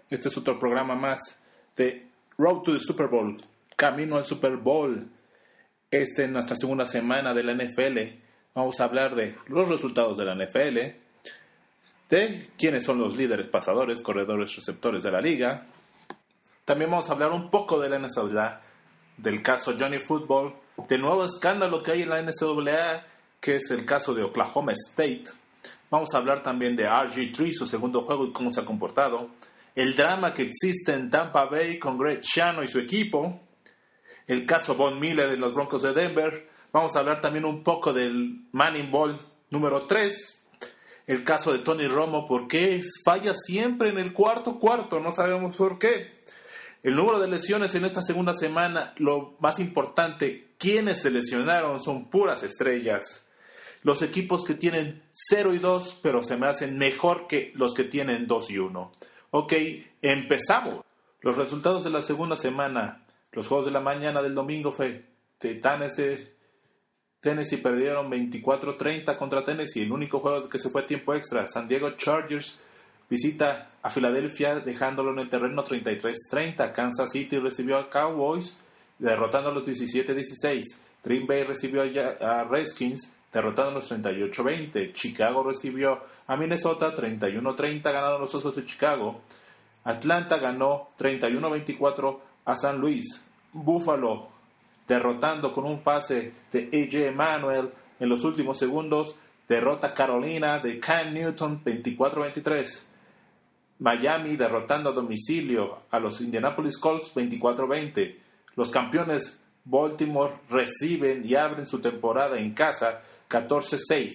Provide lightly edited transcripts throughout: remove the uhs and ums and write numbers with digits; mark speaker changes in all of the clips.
Speaker 1: Este es otro programa más de Road to the Super Bowl, Camino al Super Bowl. En nuestra segunda semana de la NFL vamos a hablar de los resultados de la NFL, de quiénes son los líderes pasadores, corredores, receptores de la liga. También vamos a hablar un poco de la NCAA, del caso Johnny Football, del nuevo escándalo que hay en la NCAA, que es el caso de Oklahoma State. Vamos a hablar también de RG3, su segundo juego y cómo se ha comportado. El drama que existe en Tampa Bay con Greg Schiano y su equipo. El caso Von Miller en los Broncos de Denver. Vamos a hablar también un poco del Manning Bowl número 3. El caso de Tony Romo, ¿por qué falla siempre en el cuarto? No sabemos por qué. El número de lesiones en esta segunda semana, lo más importante, quienes se lesionaron son puras estrellas. Los equipos que tienen 0-2, pero se me hacen mejor que los que tienen 2-1. Ok, empezamos. Los resultados de la segunda semana. Los juegos de la mañana del domingo fue Titanes de Tennessee perdieron 24-30 contra Tennessee. El único juego que se fue a tiempo extra. San Diego Chargers visita a Filadelfia dejándolo en el terreno 33-30. Kansas City recibió a Cowboys derrotándolos 17-16. Green Bay recibió a Redskins derrotándolos 38-20. Chicago recibió a Minnesota 31-30, ganaron los Osos de Chicago. Atlanta ganó 31-24 a San Luis. Buffalo derrotando con un pase de A.J. Manuel en los últimos segundos. Derrota a Carolina de Cam Newton 24-23. Miami derrotando a domicilio a los Indianapolis Colts 24-20. Los campeones Baltimore reciben y abren su temporada en casa 14-6.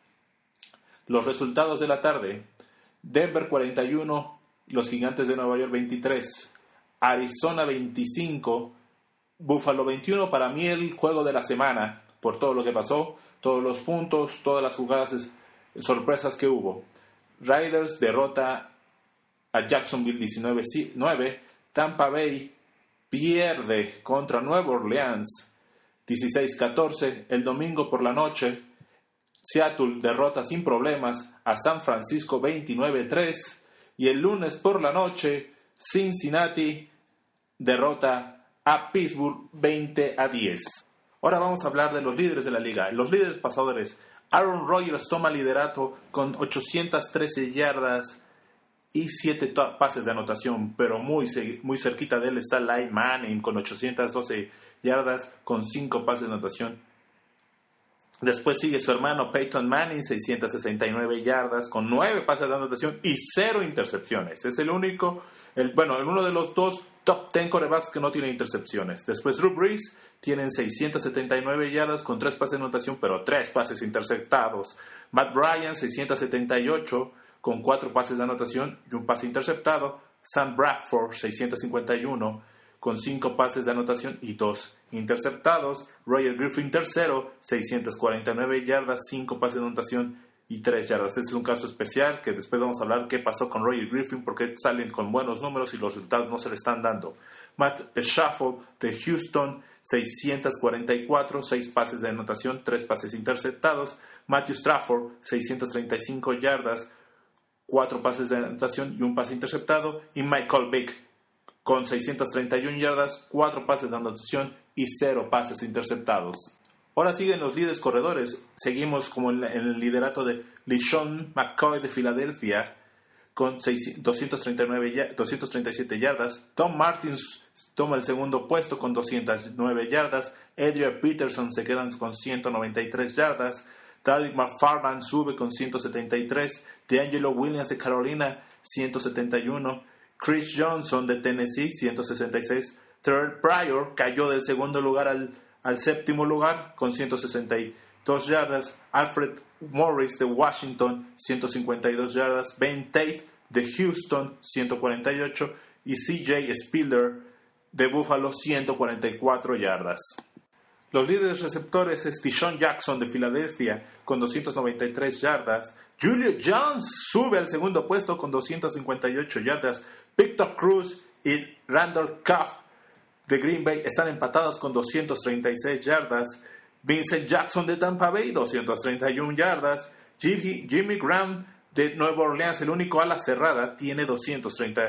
Speaker 1: Los resultados de la tarde. Denver 41, los Gigantes de Nueva York 23. Arizona 25, Buffalo 21. Para mí el juego de la semana, por todo lo que pasó, todos los puntos, todas las jugadas sorpresas que hubo. Raiders derrota a Jacksonville 19-9. Tampa Bay pierde contra Nueva Orleans 16-14. El domingo por la noche, Seattle derrota sin problemas a San Francisco 29-3. Y el lunes por la noche, Cincinnati derrota a Pittsburgh 20-10. Ahora vamos a hablar de los líderes de la liga. Los líderes pasadores. Aaron Rodgers toma liderato con 813 yardas y 7 pases de anotación, pero muy cerquita de él está Eli Manning con 812 yardas con 5 pases de anotación. Después sigue su hermano Peyton Manning, 669 yardas con 9 pases de anotación y 0 intercepciones. Es el único, uno de los dos top 10 quarterbacks que no tiene intercepciones. Después Drew Brees tienen 679 yardas con 3 pases de anotación, pero 3 pases interceptados. Matt Ryan, 678 con 4 pases de anotación y un pase interceptado. Sam Bradford, 651 con 5 pases de anotación y 2 interceptados. Roger Griffin tercero, 649 yardas, 5 pases de anotación y 3 yardas. Este es un caso especial que después vamos a hablar qué pasó con Roger Griffin, porque salen con buenos números y los resultados no se le están dando. Matt Schaffel de Houston, 644, 6 pases de anotación, 3 pases interceptados. Matthew Stafford, 635 yardas, 4 pases de anotación y un pase interceptado. Y Michael Vick con 631 yardas, 4 pases de anotación y 0 pases interceptados. Ahora siguen los líderes corredores. Seguimos como en el liderato de LeSean McCoy de Filadelfia con 237 yardas. Tom Martins toma el segundo puesto con 209 yardas. Adrian Peterson se quedan con 193 yardas. Tyler McFarland sube con 173. DeAngelo Williams de Carolina, 171. Chris Johnson de Tennessee, 166. Terrell Pryor cayó del segundo lugar al séptimo lugar con 162 yardas. Alfred Morris de Washington, 152 yardas. Ben Tate de Houston, 148. Y C.J. Spiller de Buffalo, 144 yardas. Los líderes receptores es DeSean Jackson de Filadelfia con 293 yardas. Julio Jones sube al segundo puesto con 258 yardas. Victor Cruz y Randall Cobb de Green Bay están empatados con 236 yardas. Vincent Jackson de Tampa Bay, 231 yardas. Jimmy Graham de Nueva Orleans, el único ala cerrada, tiene 230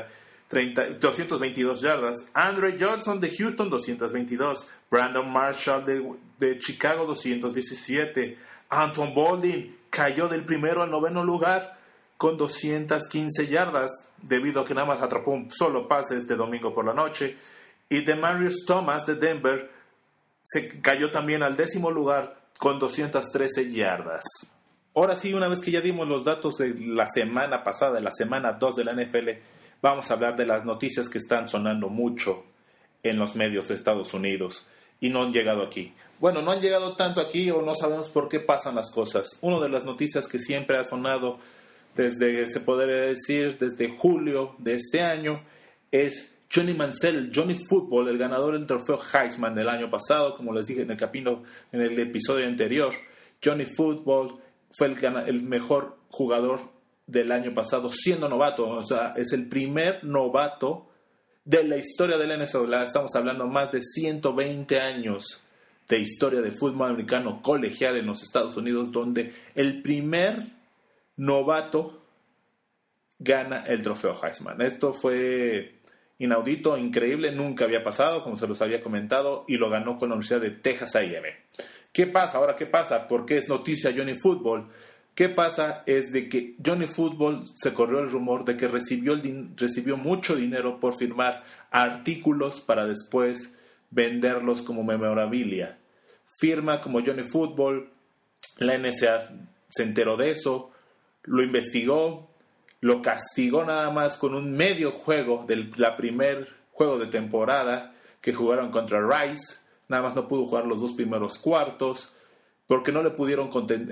Speaker 1: 222 yardas. Andre Johnson de Houston, 222. Brandon Marshall de Chicago, 217. Anton Boldin cayó del primero al noveno lugar con 215 yardas, debido a que nada más atrapó un solo pase este domingo por la noche. Y Demaryius Thomas de Denver se cayó también al décimo lugar con 213 yardas. Ahora sí, una vez que ya dimos los datos de la semana pasada, de la semana 2 de la NFL, vamos a hablar de las noticias que están sonando mucho en los medios de Estados Unidos y no han llegado aquí. Bueno, no han llegado tanto aquí o no sabemos por qué pasan las cosas. Una de las noticias que siempre ha sonado desde, se podría decir, desde julio de este año es Johnny Manziel, Johnny Football, el ganador del trofeo Heisman del año pasado, como les dije en el episodio anterior. Johnny Football fue el mejor jugador del año pasado siendo novato, o sea, es el primer novato de la historia de la NFL. Estamos hablando más de 120 años de historia de fútbol americano colegial en los Estados Unidos, donde el primer novato gana el trofeo Heisman. Esto fue inaudito, increíble, nunca había pasado, como se los había comentado, y lo ganó con la Universidad de Texas A&M. ¿Qué pasa? Ahora, ¿qué pasa? ¿Por qué es noticia Johnny Football? ¿Qué pasa? Es de que Johnny Football se corrió el rumor de que recibió mucho dinero por firmar artículos para después venderlos como memorabilia. Firma como Johnny Football, la NCAA se enteró de eso, lo investigó, lo castigó nada más con un medio juego del primer juego de temporada que jugaron contra Rice. Nada más no pudo jugar los 2 primeros cuartos porque no le pudieron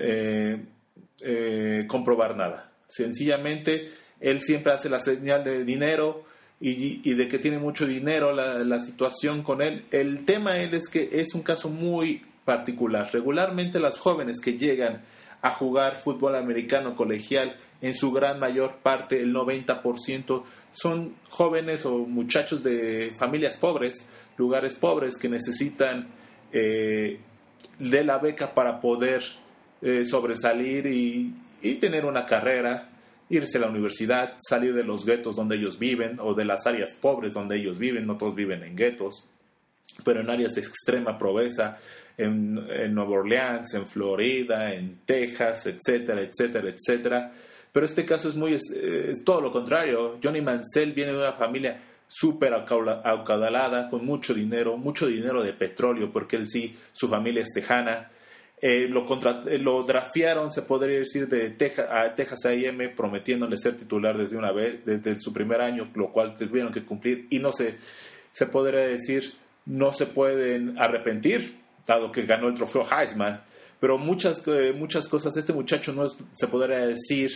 Speaker 1: comprobar nada. Sencillamente, él siempre hace la señal de dinero y de que tiene mucho dinero la situación con él. El tema es que es un caso muy particular. Regularmente las jóvenes que llegan a jugar fútbol americano colegial, en su gran mayor parte, el 90%, son jóvenes o muchachos de familias pobres, lugares pobres que necesitan de la beca para poder sobresalir y tener una carrera, irse a la universidad, salir de los guetos donde ellos viven o de las áreas pobres donde ellos viven. No todos viven en guetos, pero en áreas de extrema pobreza, en Nueva Orleans, en Florida, en Texas, etcétera, etcétera, etcétera. Pero este caso es todo lo contrario. Johnny Manziel viene de una familia súper acaudalada, con mucho dinero de petróleo, porque él sí, su familia es tejana. Lo draftearon, se podría decir, de Texas A&M, prometiéndole ser titular desde su primer año, lo cual tuvieron que cumplir, y no se podría decir, no se pueden arrepentir, dado que ganó el trofeo Heisman. Pero muchas cosas, este muchacho no es, se podría decir,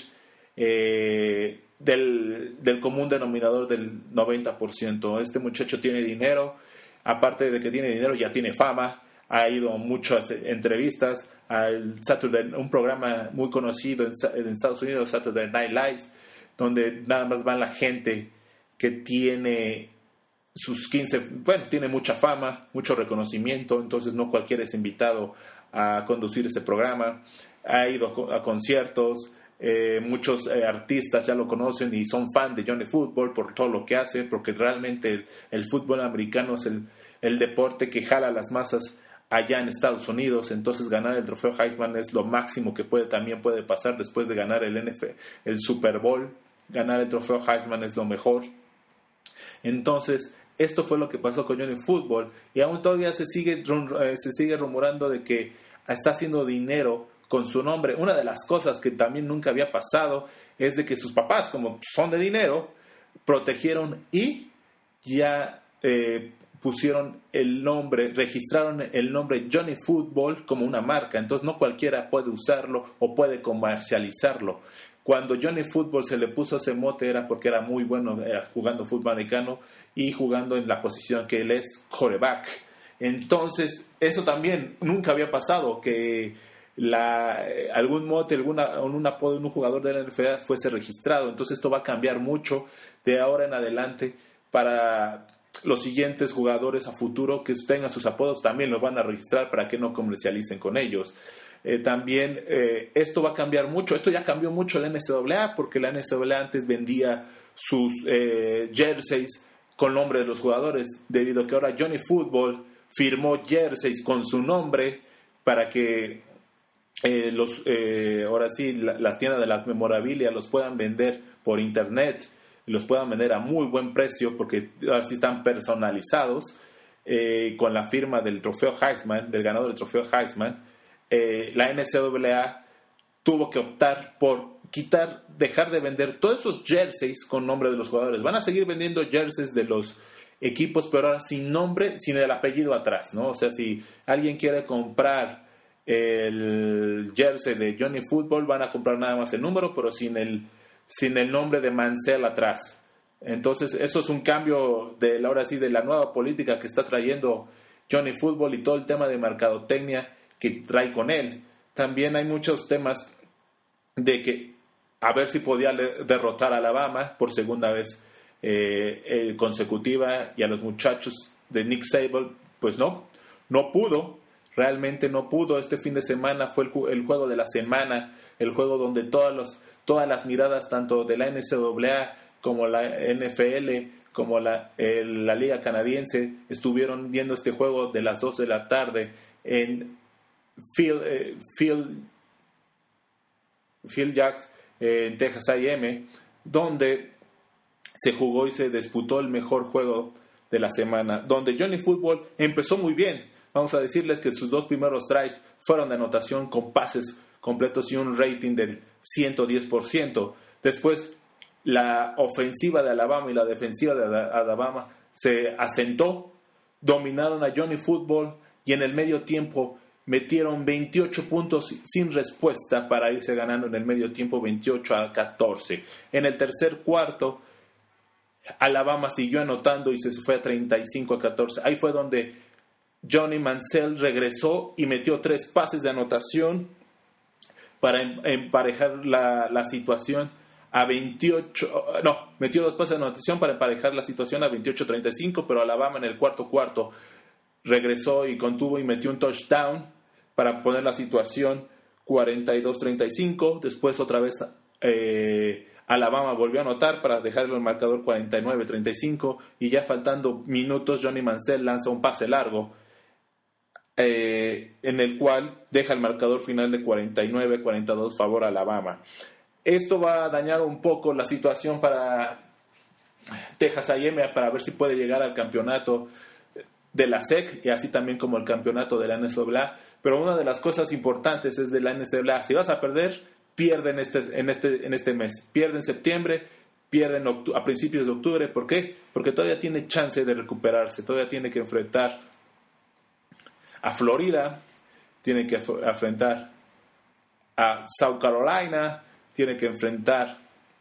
Speaker 1: del común denominador del 90%. Este muchacho tiene dinero, aparte de que tiene dinero, ya tiene fama, ha ido a muchas entrevistas, al un programa muy conocido en Estados Unidos, Saturday Night Live, donde nada más va la gente que tiene sus 15, tiene mucha fama, mucho reconocimiento, entonces no cualquiera es invitado a conducir ese programa. Ha ido a conciertos, muchos artistas ya lo conocen y son fan de Johnny Football por todo lo que hace, porque realmente el fútbol americano es el deporte que jala a las masas allá en Estados Unidos. Entonces ganar el trofeo Heisman es lo máximo que también puede pasar después de ganar el Super Bowl. Ganar el trofeo Heisman es lo mejor. Entonces, esto fue lo que pasó con Johnny Football, y aún todavía se sigue rumorando de que está haciendo dinero con su nombre. Una de las cosas que también nunca había pasado es de que sus papás, como son de dinero, protegieron y ya pusieron registraron el nombre Johnny Football como una marca. Entonces no cualquiera puede usarlo o puede comercializarlo. Cuando Johnny Football se le puso ese mote era porque era muy bueno jugando fútbol americano y jugando en la posición que él es, quarterback. Entonces, eso también nunca había pasado, que algún mote, un apodo de un jugador de la NFL fuese registrado. Entonces, esto va a cambiar mucho de ahora en adelante para los siguientes jugadores a futuro que tengan sus apodos, también los van a registrar para que no comercialicen con ellos. También esto va a cambiar mucho. Esto ya cambió mucho la NCAA, porque la NCAA antes vendía sus jerseys con nombre de los jugadores, debido a que ahora Johnny Football firmó jerseys con su nombre para que ahora sí las tiendas de las memorabilia los puedan vender por internet y los puedan vender a muy buen precio, porque ahora sí están personalizados con la firma del trofeo Heisman, del ganador del trofeo Heisman. La NCAA tuvo que optar por dejar de vender todos esos jerseys con nombre de los jugadores. Van a seguir vendiendo jerseys de los equipos, pero ahora sin nombre, sin el apellido atrás, ¿no? O sea, si alguien quiere comprar el jersey de Johnny Football, van a comprar nada más el número, pero sin el nombre de Mansell atrás. Entonces, eso es un cambio ahora sí de la nueva política que está trayendo Johnny Football y todo el tema de mercadotecnia que trae con él. También hay muchos temas de que a ver si podía derrotar a Alabama por segunda vez consecutiva, y a los muchachos de Nick Saban, pues no pudo, realmente no pudo. Este fin de semana fue el juego de la semana, el juego donde todas las miradas, tanto de la NCAA como la NFL, como la Liga Canadiense, estuvieron viendo este juego de las 2 de la tarde en Phil Jacks en Texas A&M, donde se jugó y se disputó el mejor juego de la semana, donde Johnny Football empezó muy bien. Vamos a decirles que sus 2 primeros drives fueron de anotación con pases completos y un rating del 110%. Después, la ofensiva de Alabama y la defensiva de Alabama se asentó, dominaron a Johnny Football, y en el medio tiempo metieron 28 puntos sin respuesta para irse ganando en el medio tiempo 28-14. En el tercer cuarto, Alabama siguió anotando y se fue a 35-14. Ahí fue donde Johnny Mansell regresó y metió 3 pases de anotación para emparejar la situación a 28. Metió 2 pases de anotación para emparejar la situación a 28-35, pero Alabama en el cuarto regresó y contuvo y metió un touchdown para poner la situación 42-35. Después otra vez Alabama volvió a anotar para dejarle el marcador 49-35, y ya faltando minutos Johnny Mansell lanza un pase largo en el cual deja el marcador final de 49-42 favor a Alabama. Esto va a dañar un poco la situación para Texas A&M, para ver si puede llegar al campeonato de la SEC y así también como el campeonato de la NCAA. Pero una de las cosas importantes es de la NCAA: si vas a perder, pierden en este mes, pierden en septiembre, pierden a principios de octubre. ¿Por qué? Porque todavía tiene chance de recuperarse, todavía tiene que enfrentar a Florida, tiene que enfrentar a South Carolina, tiene que enfrentar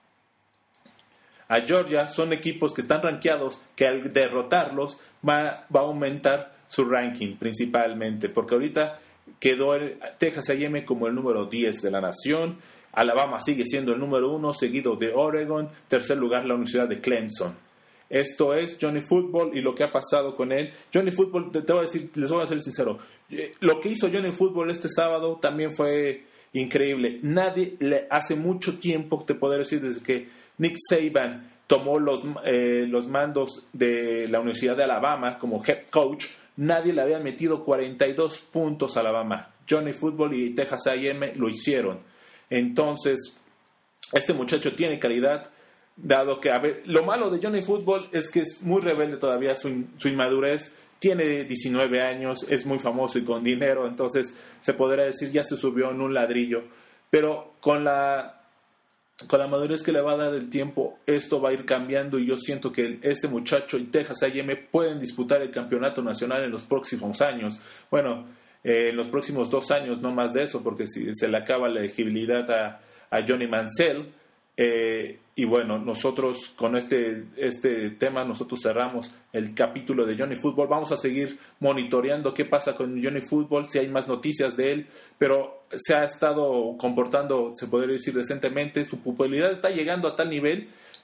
Speaker 1: a Georgia. Son equipos que están rankeados, que al derrotarlos va a aumentar su ranking principalmente, porque ahorita quedó Texas A&M como el número 10 de la nación. Alabama sigue siendo el número 1, seguido de Oregon. Tercer lugar, la Universidad de Clemson. Esto es Johnny Football y lo que ha pasado con él. Johnny Football, les voy a ser sincero, lo que hizo Johnny Football este sábado también fue increíble. Hace mucho tiempo, te podría decir, desde que Nick Saban tomó los mandos de la Universidad de Alabama como head coach, nadie le había metido 42 puntos a Alabama. Johnny Football y Texas A&M lo hicieron. Entonces, este muchacho tiene calidad, dado que lo malo de Johnny Football es que es muy rebelde todavía, su inmadurez. Tiene 19 años, es muy famoso y con dinero, entonces se podría decir ya se subió en un ladrillo. Pero con la madurez que le va a dar el tiempo, esto va a ir cambiando, y yo siento que este muchacho y Texas A&M pueden disputar el campeonato nacional en los próximos años. Bueno, en los próximos 2 años, no más de eso, porque si se le acaba la elegibilidad a Johnny Mansell. Y bueno, nosotros con este tema nosotros cerramos el capítulo de Johnny Football. Vamos a seguir monitoreando qué pasa con Johnny Football, si hay más noticias de él, pero se ha estado comportando, se podría decir, decentemente. Su popularidad está llegando a tal nivel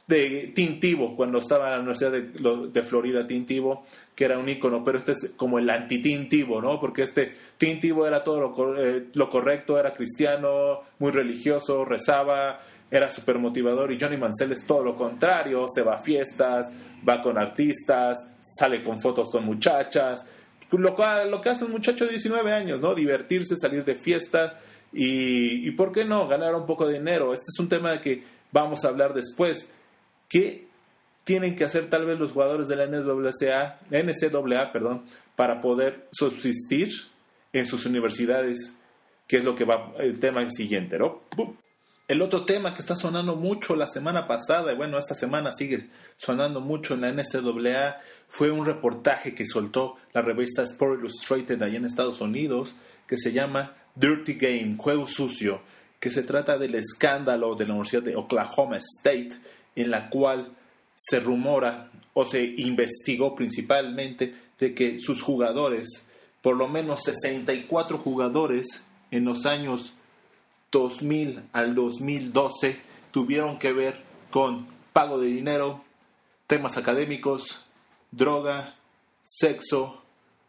Speaker 1: de Tim Tebow, cuando estaba en la Universidad de Florida, Tim Tebow, que era un ícono, pero este es como el anti-Tim Tebow, ¿no? Porque Tim Tebow era todo lo correcto, era cristiano, muy religioso, rezaba, era súper motivador, y Johnny Manziel es todo lo contrario, se va a fiestas, va con artistas, sale con fotos con muchachas, lo que hace un muchacho de 19 años, ¿no? Divertirse, salir de fiesta y ¿por qué no? Ganar un poco de dinero. Este es un tema de que vamos a hablar después. ¿Qué tienen que hacer tal vez los jugadores de la NCAA, para poder subsistir en sus universidades? Que es lo que va el tema siguiente, ¿no? El otro tema que está sonando mucho la semana pasada, y bueno, esta semana sigue sonando mucho en la NCAA, fue un reportaje que soltó la revista Sports Illustrated allá en Estados Unidos, que se llama Dirty Game, Juego Sucio, que se trata del escándalo de la Universidad de Oklahoma State, en la cual se rumora o se investigó principalmente de que sus jugadores, por lo menos 64 jugadores en los años 2000 al 2012, tuvieron que ver con pago de dinero, temas académicos, droga, sexo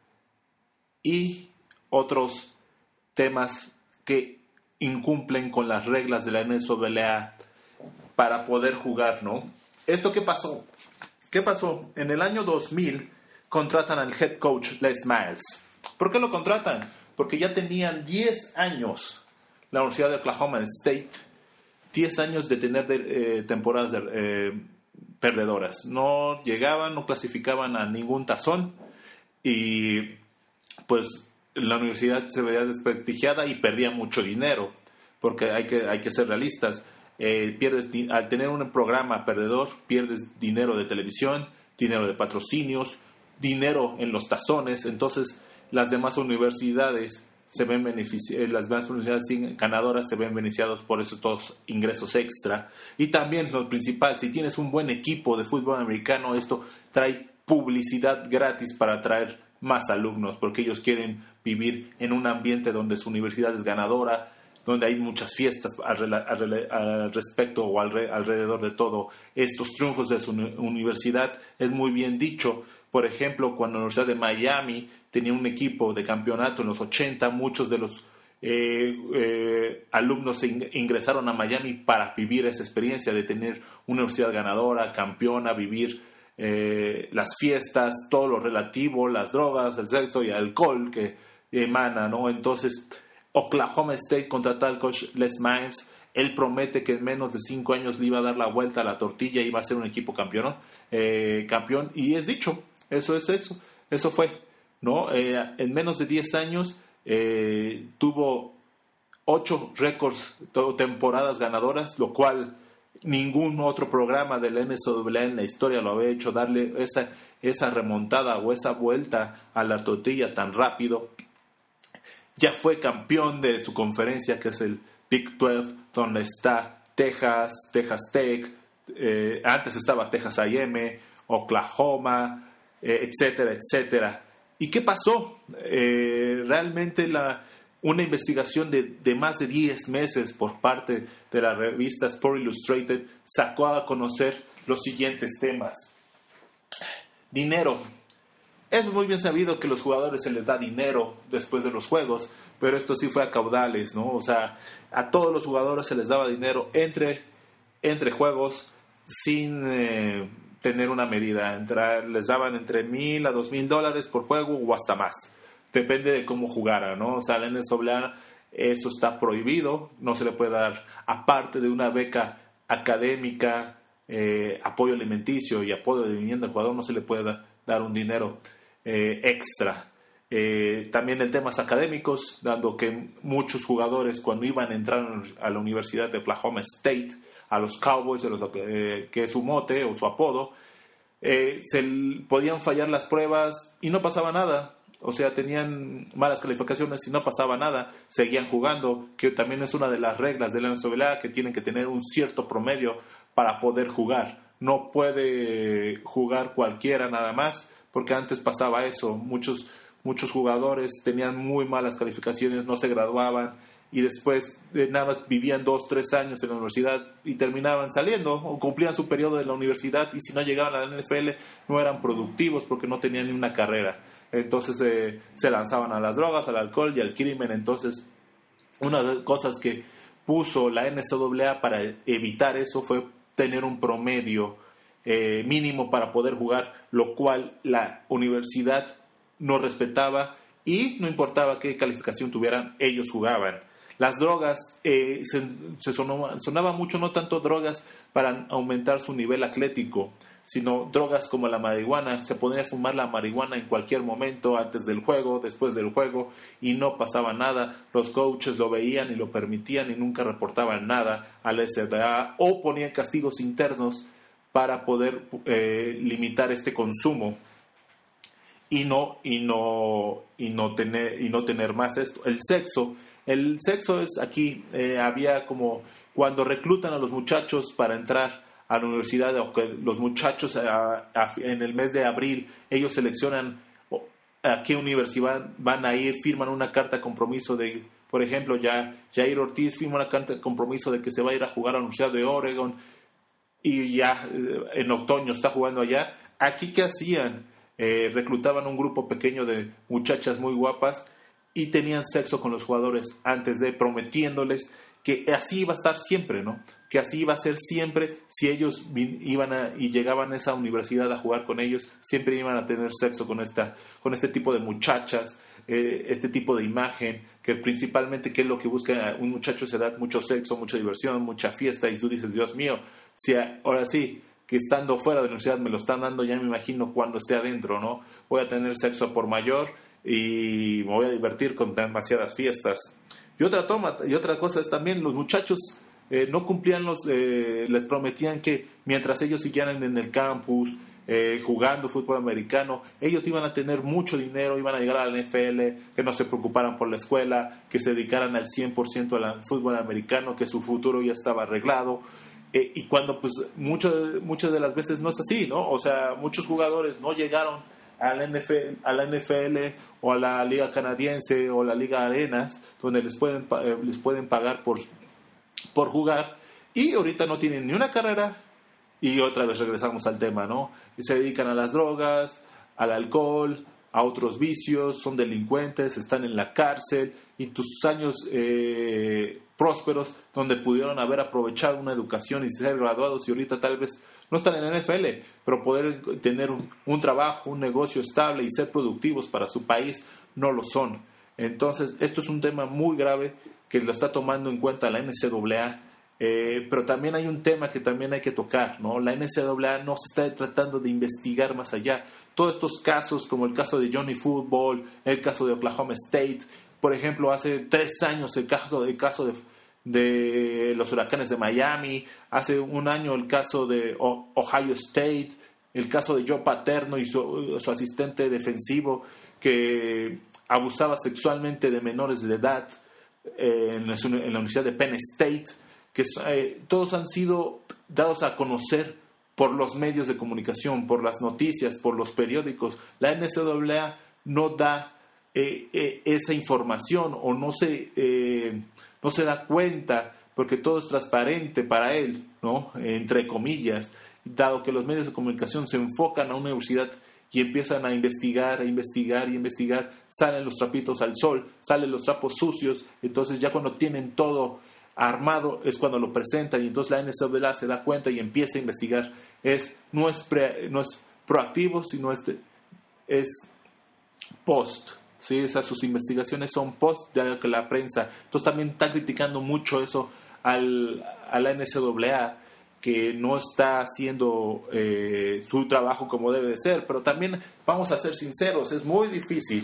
Speaker 1: y otros temas que incumplen con las reglas de la NCAA para poder jugar, ¿no? ¿Esto qué pasó? ¿Qué pasó? En el año 2000 contratan al head coach Les Miles. ¿Por qué lo contratan? Porque ya tenían 10 años la Universidad de Oklahoma State, 10 años de tener temporadas perdedoras. No llegaban, no clasificaban a ningún tazón y pues la universidad se veía desprestigiada y perdía mucho dinero, porque hay que ser realistas. Al tener un programa perdedor, pierdes dinero de televisión, dinero de patrocinios, dinero en los tazones. Entonces las demás universidades las demás universidades ganadoras se ven beneficiados por esos todos ingresos extra. Y también lo principal, si tienes un buen equipo de fútbol americano, esto trae publicidad gratis para atraer más alumnos, porque ellos quieren vivir en un ambiente donde su universidad es ganadora, donde hay muchas fiestas al respecto o alrededor de todo estos triunfos de su universidad. Es muy bien dicho. Por ejemplo, cuando la Universidad de Miami tenía un equipo de campeonato en los 80, muchos de los alumnos ingresaron a Miami para vivir esa experiencia de tener una universidad ganadora, campeona, vivir las fiestas, todo lo relativo, las drogas, el sexo y el alcohol que emana, ¿no? Entonces, Oklahoma State contrató al coach Les Miles. Él promete que en menos de 5 años le iba a dar la vuelta a la tortilla y iba a ser un equipo campeón, y es dicho, eso fue, ¿no? En menos de 10 años tuvo 8 récords, temporadas ganadoras, lo cual ningún otro programa de la NCAA en la historia lo había hecho, darle esa remontada o esa vuelta a la tortilla tan rápido. Ya fue campeón de su conferencia, que es el Big 12, donde está Texas Tech, antes estaba Texas A&M, Oklahoma, etcétera, etcétera. ¿Y qué pasó? Realmente una investigación de más de 10 meses por parte de la revista Sports Illustrated sacó a conocer los siguientes temas. Dinero. Es muy bien sabido que a los jugadores se les da dinero después de los juegos, pero esto sí fue a caudales, ¿no? O sea, a todos los jugadores se les daba dinero entre juegos sin tener una medida. Les daban entre $1,000 a $2,000 por juego o hasta más. Depende de cómo jugara, ¿no? O sea, en el NCAA eso está prohibido, no se le puede dar, aparte de una beca académica, apoyo alimenticio y apoyo de vivienda al jugador, no se le puede dar un dinero extra. También el temas académicos, dando que muchos jugadores cuando iban a entrar a la Universidad de Oklahoma State, a los Cowboys, que es su mote o su apodo, podían fallar las pruebas y no pasaba nada. O sea, tenían malas calificaciones y no pasaba nada, seguían jugando, que también es una de las reglas de la NCAA, que tienen que tener un cierto promedio para poder jugar. No puede jugar cualquiera nada más, porque antes pasaba eso. Muchos jugadores tenían muy malas calificaciones, no se graduaban, y después nada más vivían 2-3 años en la universidad y terminaban saliendo o cumplían su periodo de la universidad, y si no llegaban a la NFL no eran productivos porque no tenían ni una carrera. Entonces se lanzaban a las drogas, al alcohol y al crimen. Entonces, una de las cosas que puso la NCAA para evitar eso fue tener un promedio mínimo para poder jugar, lo cual la universidad no respetaba, y no importaba qué calificación tuvieran, ellos jugaban. Las drogas, sonaba mucho, no tanto drogas para aumentar su nivel atlético, sino drogas como la marihuana. Se podía fumar la marihuana en cualquier momento, antes del juego, después del juego, y no pasaba nada. Los coaches lo veían y lo permitían y nunca reportaban nada a la SDA, o ponían castigos internos para poder limitar este consumo y no tener más esto. El sexo es aquí, había como cuando reclutan a los muchachos para entrar a la universidad, o que los muchachos en el mes de abril, ellos seleccionan a qué universidad van a ir, firman una carta de compromiso de, por ejemplo, Jair Ortiz firma una carta de compromiso de que se va a ir a jugar a la Universidad de Oregon, y ya en otoño está jugando allá. Aquí, ¿qué hacían? Reclutaban un grupo pequeño de muchachas muy guapas y tenían sexo con los jugadores antes de, prometiéndoles que así iba a estar siempre, ¿no? Que así iba a ser siempre. Si ellos iban y llegaban a esa universidad a jugar con ellos, siempre iban a tener sexo con este tipo de muchachas, este tipo de imagen, que principalmente, ¿qué es lo que busca un muchacho a esa edad? Mucho sexo, mucha diversión, mucha fiesta, y tú dices, Dios mío, si ahora sí, que estando fuera de la universidad me lo están dando, ya me imagino cuando esté adentro, ¿no? Voy a tener sexo por mayor y me voy a divertir con demasiadas fiestas. Y otra cosa es también, los muchachos no cumplían les prometían que mientras ellos siguieran en el campus jugando fútbol americano, ellos iban a tener mucho dinero, iban a llegar a la NFL, que no se preocuparan por la escuela, que se dedicaran al 100% al fútbol americano, que su futuro ya estaba arreglado. Y cuando pues muchas de las veces no es así, ¿no? O sea, muchos jugadores no llegaron a la NFL o a la Liga Canadiense o la Liga Arenas, donde les pueden pagar por jugar, y ahorita no tienen ni una carrera. Y otra vez regresamos al tema, ¿no? Y se dedican a las drogas, al alcohol, a otros vicios, son delincuentes, están en la cárcel, y tus años prósperos, donde pudieron haber aprovechado una educación y ser graduados, y ahorita tal vez no están en la NFL, pero poder tener un trabajo, un negocio estable y ser productivos para su país, no lo son. Entonces, esto es un tema muy grave que lo está tomando en cuenta la NCAA, pero también hay un tema que también hay que tocar, ¿no? La NCAA no se está tratando de investigar más allá. Todos estos casos, como el caso de Johnny Football, el caso de Oklahoma State, por ejemplo, hace 3 años el caso de los Huracanes de Miami, hace un año el caso de Ohio State, el caso de Joe Paterno y su asistente defensivo que abusaba sexualmente de menores de edad en la Universidad de Penn State, que todos han sido dados a conocer por los medios de comunicación, por las noticias, por los periódicos. La NCAA no da esa información, o no se da cuenta, porque todo es transparente para él, ¿no? Entre comillas, dado que los medios de comunicación se enfocan a una universidad y empiezan a investigar, salen los trapitos al sol, salen los trapos sucios. Entonces ya cuando tienen todo armado es cuando lo presentan, y entonces la NCAA se da cuenta y empieza a investigar. No es proactivo, sino es post. Sí, sus investigaciones son post, ya que la prensa. Entonces también está criticando mucho eso a la NCAA, que no está haciendo su trabajo como debe de ser. Pero también vamos a ser sinceros, es muy difícil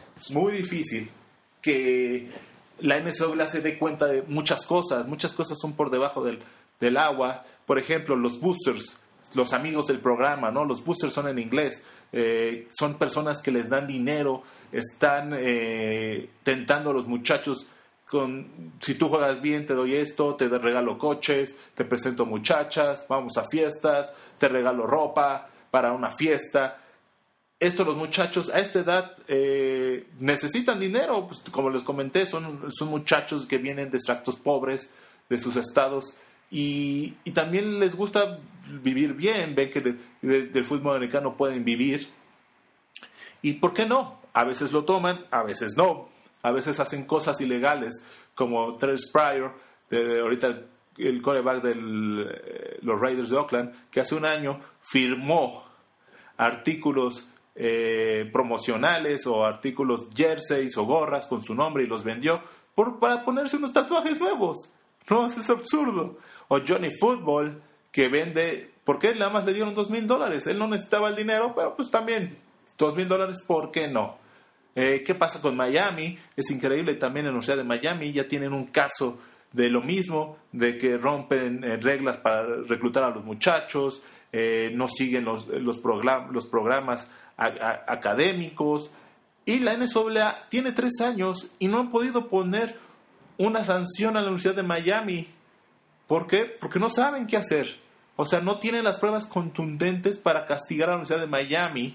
Speaker 1: que la NCAA se dé cuenta de muchas cosas son por debajo del agua. Por ejemplo, los boosters, los amigos del programa, ¿no? Los boosters son en inglés, son personas que les dan dinero, están tentando a los muchachos si tú juegas bien te doy esto, te regalo coches, te presento muchachas, vamos a fiestas, te regalo ropa para una fiesta. los muchachos a esta edad necesitan dinero, pues, como les comenté, son muchachos que vienen de extractos pobres de sus estados y también les gusta vivir bien, ven que del fútbol americano pueden vivir. ¿Y por qué no? A veces lo toman, a veces no. A veces hacen cosas ilegales, como Terrence Pryor, ahorita el quarterback de los Raiders de Oakland, que hace un año firmó artículos promocionales o artículos jerseys o gorras con su nombre y los vendió para ponerse unos tatuajes nuevos. No, eso es absurdo. O Johnny Football, que vende, porque él nada más le dieron $2,000. Él no necesitaba el dinero, pero pues también $2,000, ¿por qué no? ¿Qué pasa con Miami? Es increíble también en la Universidad de Miami, ya tienen un caso de lo mismo, de que rompen reglas para reclutar a los muchachos, no siguen los programas académicos, y la NCAA tiene 3 años y no han podido poner una sanción a la Universidad de Miami. ¿Por qué? Porque no saben qué hacer. O sea, no tienen las pruebas contundentes para castigar a la Universidad de Miami.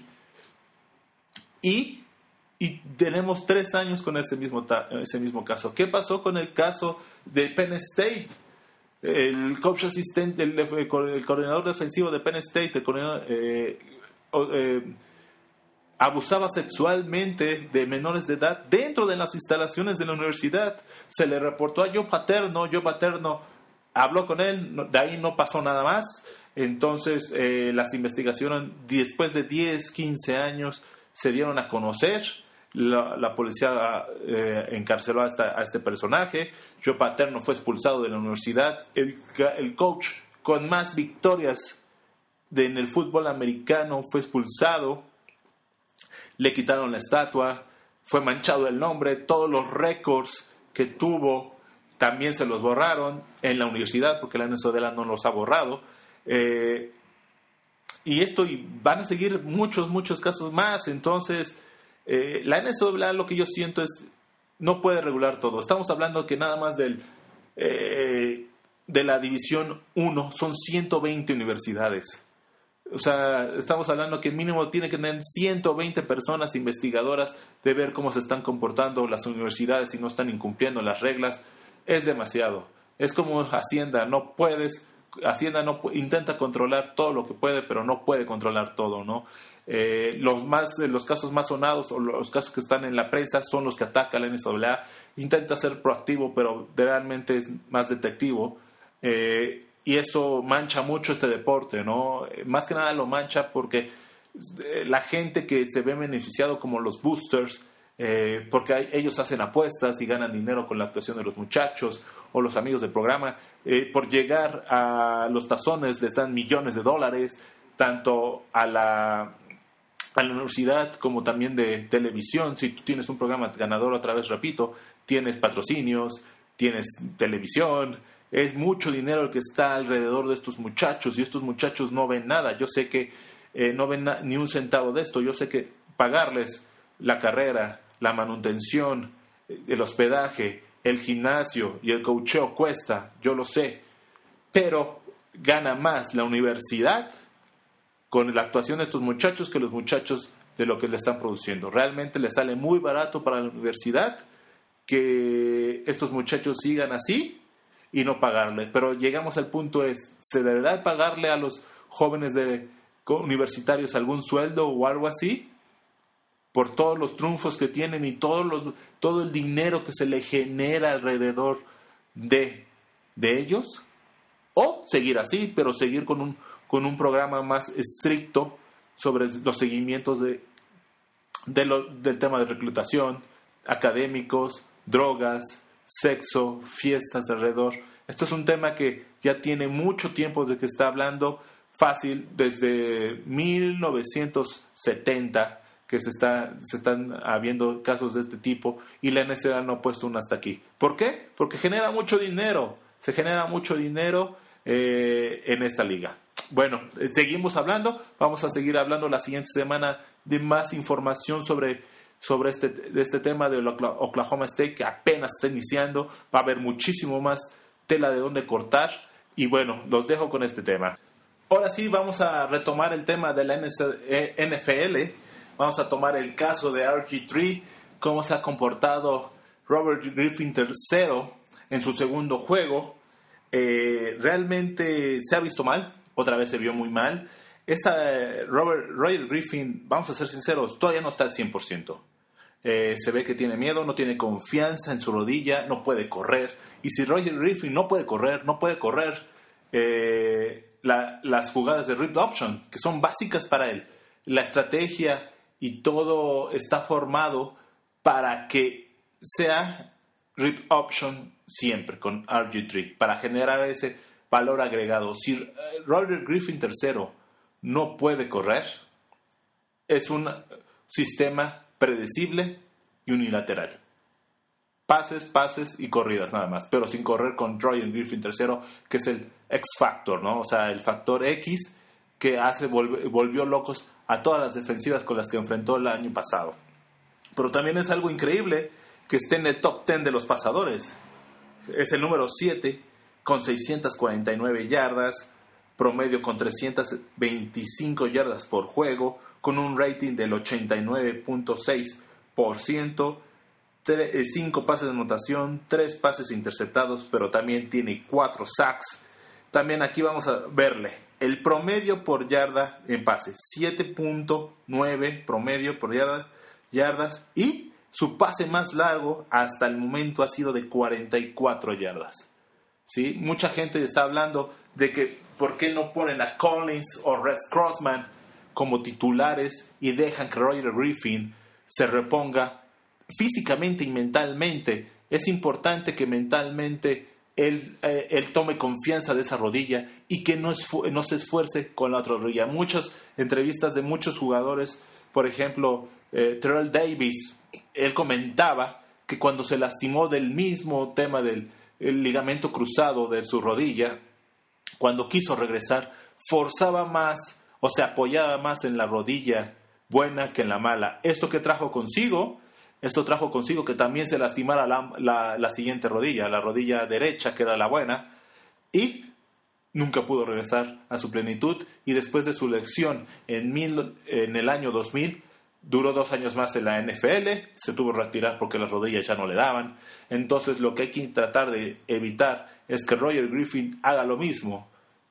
Speaker 1: Y tenemos 3 años con ese mismo caso. ¿Qué pasó con el caso de Penn State? El coach asistente, el coordinador defensivo de Penn State, abusaba sexualmente de menores de edad dentro de las instalaciones de la universidad. Se le reportó a Joe Paterno. Joe Paterno habló con él, de ahí no pasó nada más. Entonces las investigaciones después de 10, 15 años se dieron a conocer. La policía encarceló a este personaje. Joe Paterno fue expulsado de la universidad. El coach con más victorias en el fútbol americano fue expulsado. Le quitaron la estatua. Fue manchado el nombre. Todos los récords que tuvo también se los borraron en la universidad, porque la NCAA no los ha borrado. Y van a seguir muchos casos más. Entonces la NCAA, lo que yo siento es, no puede regular todo. Estamos hablando que nada más de la División 1 son 120 universidades. O sea, estamos hablando que mínimo tiene que tener 120 personas investigadoras de ver cómo se están comportando las universidades y no están incumpliendo las reglas. Es demasiado. Es como Hacienda, intenta controlar todo lo que puede, pero no puede controlar todo, ¿no? Los casos más sonados o los casos que están en la prensa son los que ataca la NCAA. Intenta ser proactivo, pero realmente es más detectivo, y eso mancha mucho este deporte, ¿no? Más que nada lo mancha porque la gente que se ve beneficiado, como los boosters, porque ellos hacen apuestas y ganan dinero con la actuación de los muchachos, o los amigos del programa, por llegar a los tazones les dan millones de dólares, tanto a la universidad como también de televisión. Si tú tienes un programa ganador, otra vez repito, tienes patrocinios, tienes televisión, es mucho dinero el que está alrededor de estos muchachos, y estos muchachos no ven nada. Yo sé que no ven ni un centavo de esto. Yo sé que pagarles la carrera, la manutención, el hospedaje, el gimnasio y el coacheo cuesta, yo lo sé, pero gana más la universidad con la actuación de estos muchachos que los muchachos de lo que le están produciendo. Realmente le sale muy barato para la universidad que estos muchachos sigan así y no pagarle. Pero llegamos al punto ¿se deberá pagarle a los jóvenes universitarios algún sueldo o algo así por todos los triunfos que tienen y todo el dinero que se le genera alrededor de ellos? ¿O seguir así, pero seguir con un programa más estricto sobre los seguimientos del tema de reclutación, académicos, drogas, sexo, fiestas alrededor? Esto es un tema que ya tiene mucho tiempo de que está hablando, fácil desde 1970 que se están habiendo casos de este tipo, y la NCAA no ha puesto uno hasta aquí. ¿Por qué? Porque genera mucho dinero. Se genera mucho dinero en esta liga. Bueno, seguimos hablando. Vamos a seguir hablando la siguiente semana de más información sobre este tema de Oklahoma State, que apenas está iniciando. Va a haber muchísimo más tela de dónde cortar. Y bueno, los dejo con este tema. Ahora sí, vamos a retomar el tema de la NFL. Vamos a tomar el caso de RG3, cómo se ha comportado Robert Griffin III en su segundo juego. Realmente se ha visto mal, otra vez se vio muy mal. Roger Griffin, vamos a ser sinceros, todavía no está al 100%. Se ve que tiene miedo, no tiene confianza en su rodilla, no puede correr. Y si Roger Griffin no puede correr las jugadas de Rip Option, que son básicas para él, la estrategia y todo está formado para que sea Rip Option siempre con RG3, para generar ese valor agregado. Si Roger Griffin III no puede correr, es un sistema predecible y unilateral. Pases y corridas nada más, pero sin correr con Roger Griffin III, que es el X Factor, ¿no? O sea, el factor X que volvió locos a todas las defensivas con las que enfrentó el año pasado. Pero también es algo increíble que esté en el top 10 de los pasadores. Es el número 7 con 649 yardas, promedio con 325 yardas por juego, con un rating del 89.6%, 5 pases de anotación, 3 pases interceptados, pero también tiene 4 sacks. También aquí vamos a verle el promedio por yarda en pases, 7.9 promedio por yardas, y su pase más largo hasta el momento ha sido de 44 yardas. ¿Sí? Mucha gente está hablando de que por qué no ponen a Collins o Rex Grossman como titulares y dejan que Roger Griffin se reponga físicamente y mentalmente. Es importante que mentalmente él tome confianza de esa rodilla y que no se esfuerce con la otra rodilla. Muchas entrevistas de muchos jugadores, por ejemplo, Terrell Davis, él comentaba que cuando se lastimó del mismo tema del ligamento cruzado de su rodilla, cuando quiso regresar, forzaba más o se apoyaba más en la rodilla buena que en la mala. ¿Esto qué trajo consigo? Esto trajo consigo que también se lastimara la siguiente rodilla, la rodilla derecha, que era la buena, y nunca pudo regresar a su plenitud. Y después de su lesión en el año 2000, duró 2 años más en la NFL, se tuvo que retirar porque las rodillas ya no le daban. Entonces lo que hay que tratar de evitar es que Roger Griffin haga lo mismo.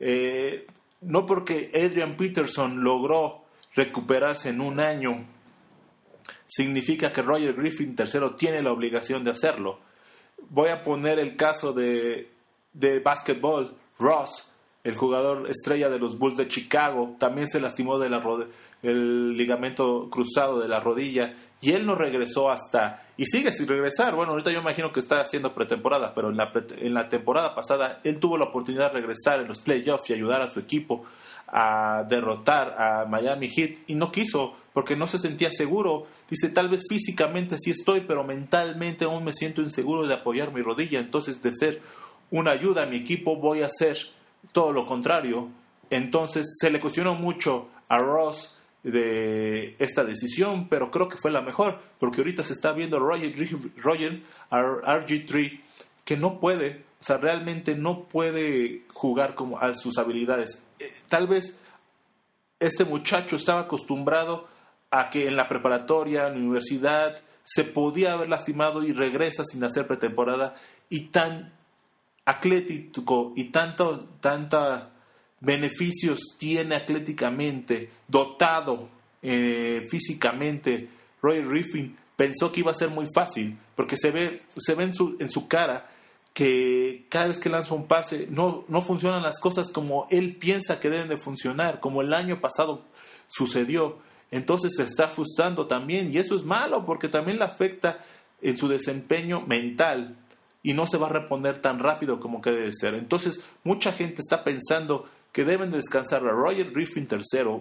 Speaker 1: No porque Adrian Peterson logró recuperarse en 1 año, significa que Roger Griffin III tiene la obligación de hacerlo. Voy a poner el caso de básquetbol. Ross, el jugador estrella de los Bulls de Chicago, también se lastimó el ligamento cruzado de la rodilla y él no regresó y sigue sin regresar. Bueno, ahorita yo imagino que está haciendo pretemporada, pero en la temporada pasada él tuvo la oportunidad de regresar en los playoffs y ayudar a su equipo a derrotar a Miami Heat y no quiso porque no se sentía seguro. Dice, tal vez físicamente sí estoy, pero mentalmente aún me siento inseguro de apoyar mi rodilla. Entonces, de ser una ayuda a mi equipo, voy a hacer todo lo contrario. Entonces, se le cuestionó mucho a Ross de esta decisión, pero creo que fue la mejor, porque ahorita se está viendo Roger RG3 que no puede, o sea, realmente no puede jugar como a sus habilidades. Tal vez este muchacho estaba acostumbrado a que en la preparatoria, en la universidad, se podía haber lastimado y regresa sin hacer pretemporada, y tan atlético y tanta beneficios tiene atléticamente, dotado físicamente. Roger Griffin pensó que iba a ser muy fácil, porque se ve en su cara que cada vez que lanza un pase no funcionan las cosas como él piensa que deben de funcionar, como el año pasado sucedió. Entonces se está frustrando también, y eso es malo porque también le afecta en su desempeño mental y no se va a reponer tan rápido como que debe ser. Entonces mucha gente está pensando que deben descansar a Roger Griffin III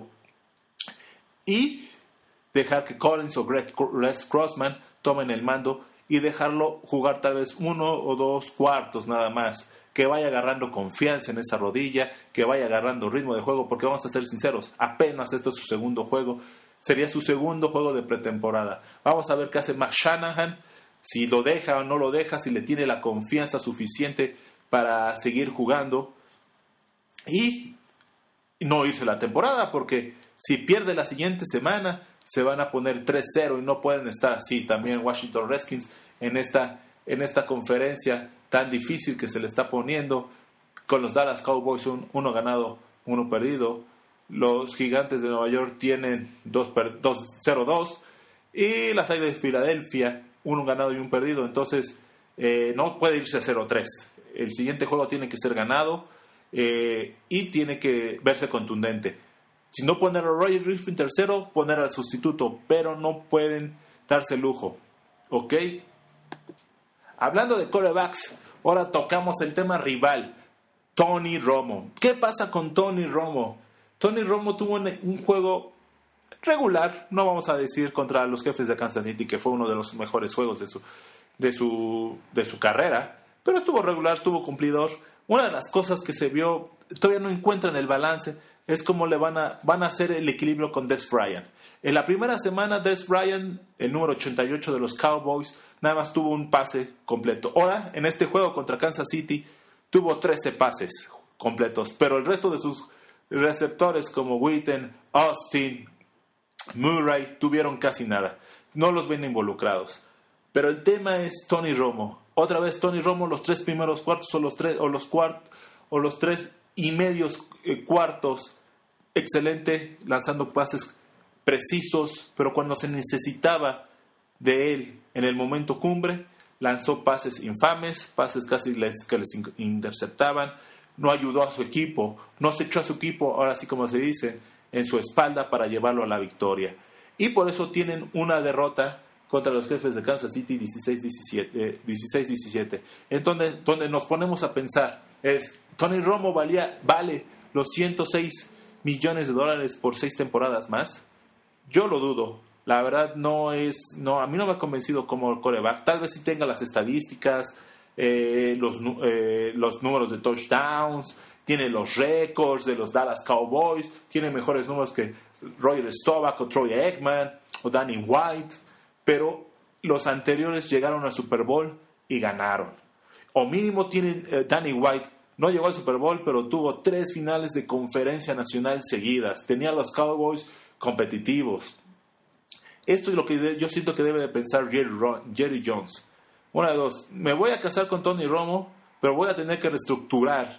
Speaker 1: y dejar que Collins o Rex Grossman tomen el mando y dejarlo jugar tal vez 1 o 2 cuartos nada más, que vaya agarrando confianza en esa rodilla, que vaya agarrando ritmo de juego, porque vamos a ser sinceros, apenas este es su segundo juego, sería su segundo juego de pretemporada. Vamos a ver qué hace Matt Shanahan, si lo deja o no lo deja, si le tiene la confianza suficiente para seguir jugando y no irse la temporada, porque Si pierde la siguiente semana, se van a poner 3-0 y no pueden estar así. También Washington Redskins en esta conferencia tan difícil que se le está poniendo, con los Dallas Cowboys uno ganado, uno perdido. Los Gigantes de Nueva York tienen 0-2 y las Águilas de Filadelfia, uno ganado y un perdido. Entonces no puede irse a 0-3. El siguiente juego tiene que ser ganado y tiene que verse contundente. Si no poner a Roger Griffin tercero, poner al sustituto, pero no pueden darse lujo. ¿Ok? Hablando de quarterbacks, ahora tocamos el tema rival, Tony Romo. ¿Qué pasa con Tony Romo? Tony Romo tuvo un juego regular, no vamos a decir contra los Jefes de Kansas City, que fue uno de los mejores juegos de su carrera, pero estuvo regular, estuvo cumplidor. Una de las cosas que se vio, todavía no encuentran el balance, es cómo le van a hacer el equilibrio con Dez Bryant. En la primera semana, Dez Bryant, el número 88 de los Cowboys, nada más tuvo un pase completo. Ahora, en este juego contra Kansas City, tuvo 13 pases completos, pero el resto de sus receptores como Witten, Austin, Murray, tuvieron casi nada. No los ven involucrados. Pero el tema es Tony Romo. Otra vez Tony Romo, los 3 primeros cuartos o los 3 y medios cuartos, excelente, lanzando pases precisos, pero cuando se necesitaba de él en el momento cumbre, lanzó pases infames, pases casi que les interceptaban, no ayudó a su equipo, no se echó a su equipo, ahora sí como se dice, en su espalda para llevarlo a la victoria. Y por eso tienen una derrota contra los Jefes de Kansas City 16-17. Entonces, donde nos ponemos a pensar es, ¿Tony Romo vale los $106 millones por 6 temporadas más? Yo lo dudo. La verdad a mí no me ha convencido como quarterback. Tal vez sí tenga las estadísticas, los números de touchdowns, tiene los récords de los Dallas Cowboys, tiene mejores números que Roger Staubach o Troy Aikman o Danny White, pero los anteriores llegaron al Super Bowl y ganaron. O mínimo tiene Danny White, no llegó al Super Bowl, pero tuvo 3 finales de conferencia nacional seguidas. Tenía a los Cowboys competitivos. Esto es lo que yo siento que debe de pensar Jerry Jones. Una de dos, me voy a casar con Tony Romo, pero voy a tener que reestructurar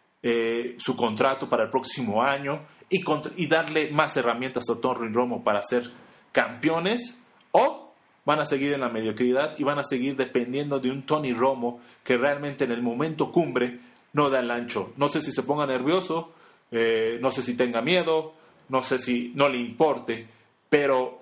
Speaker 1: su contrato para el próximo año y darle más herramientas a Tony Romo para ser campeones, o van a seguir en la mediocridad y van a seguir dependiendo de un Tony Romo que realmente en el momento cumbre no da el ancho. No sé si se ponga nervioso, no sé si tenga miedo, no sé si no le importe, pero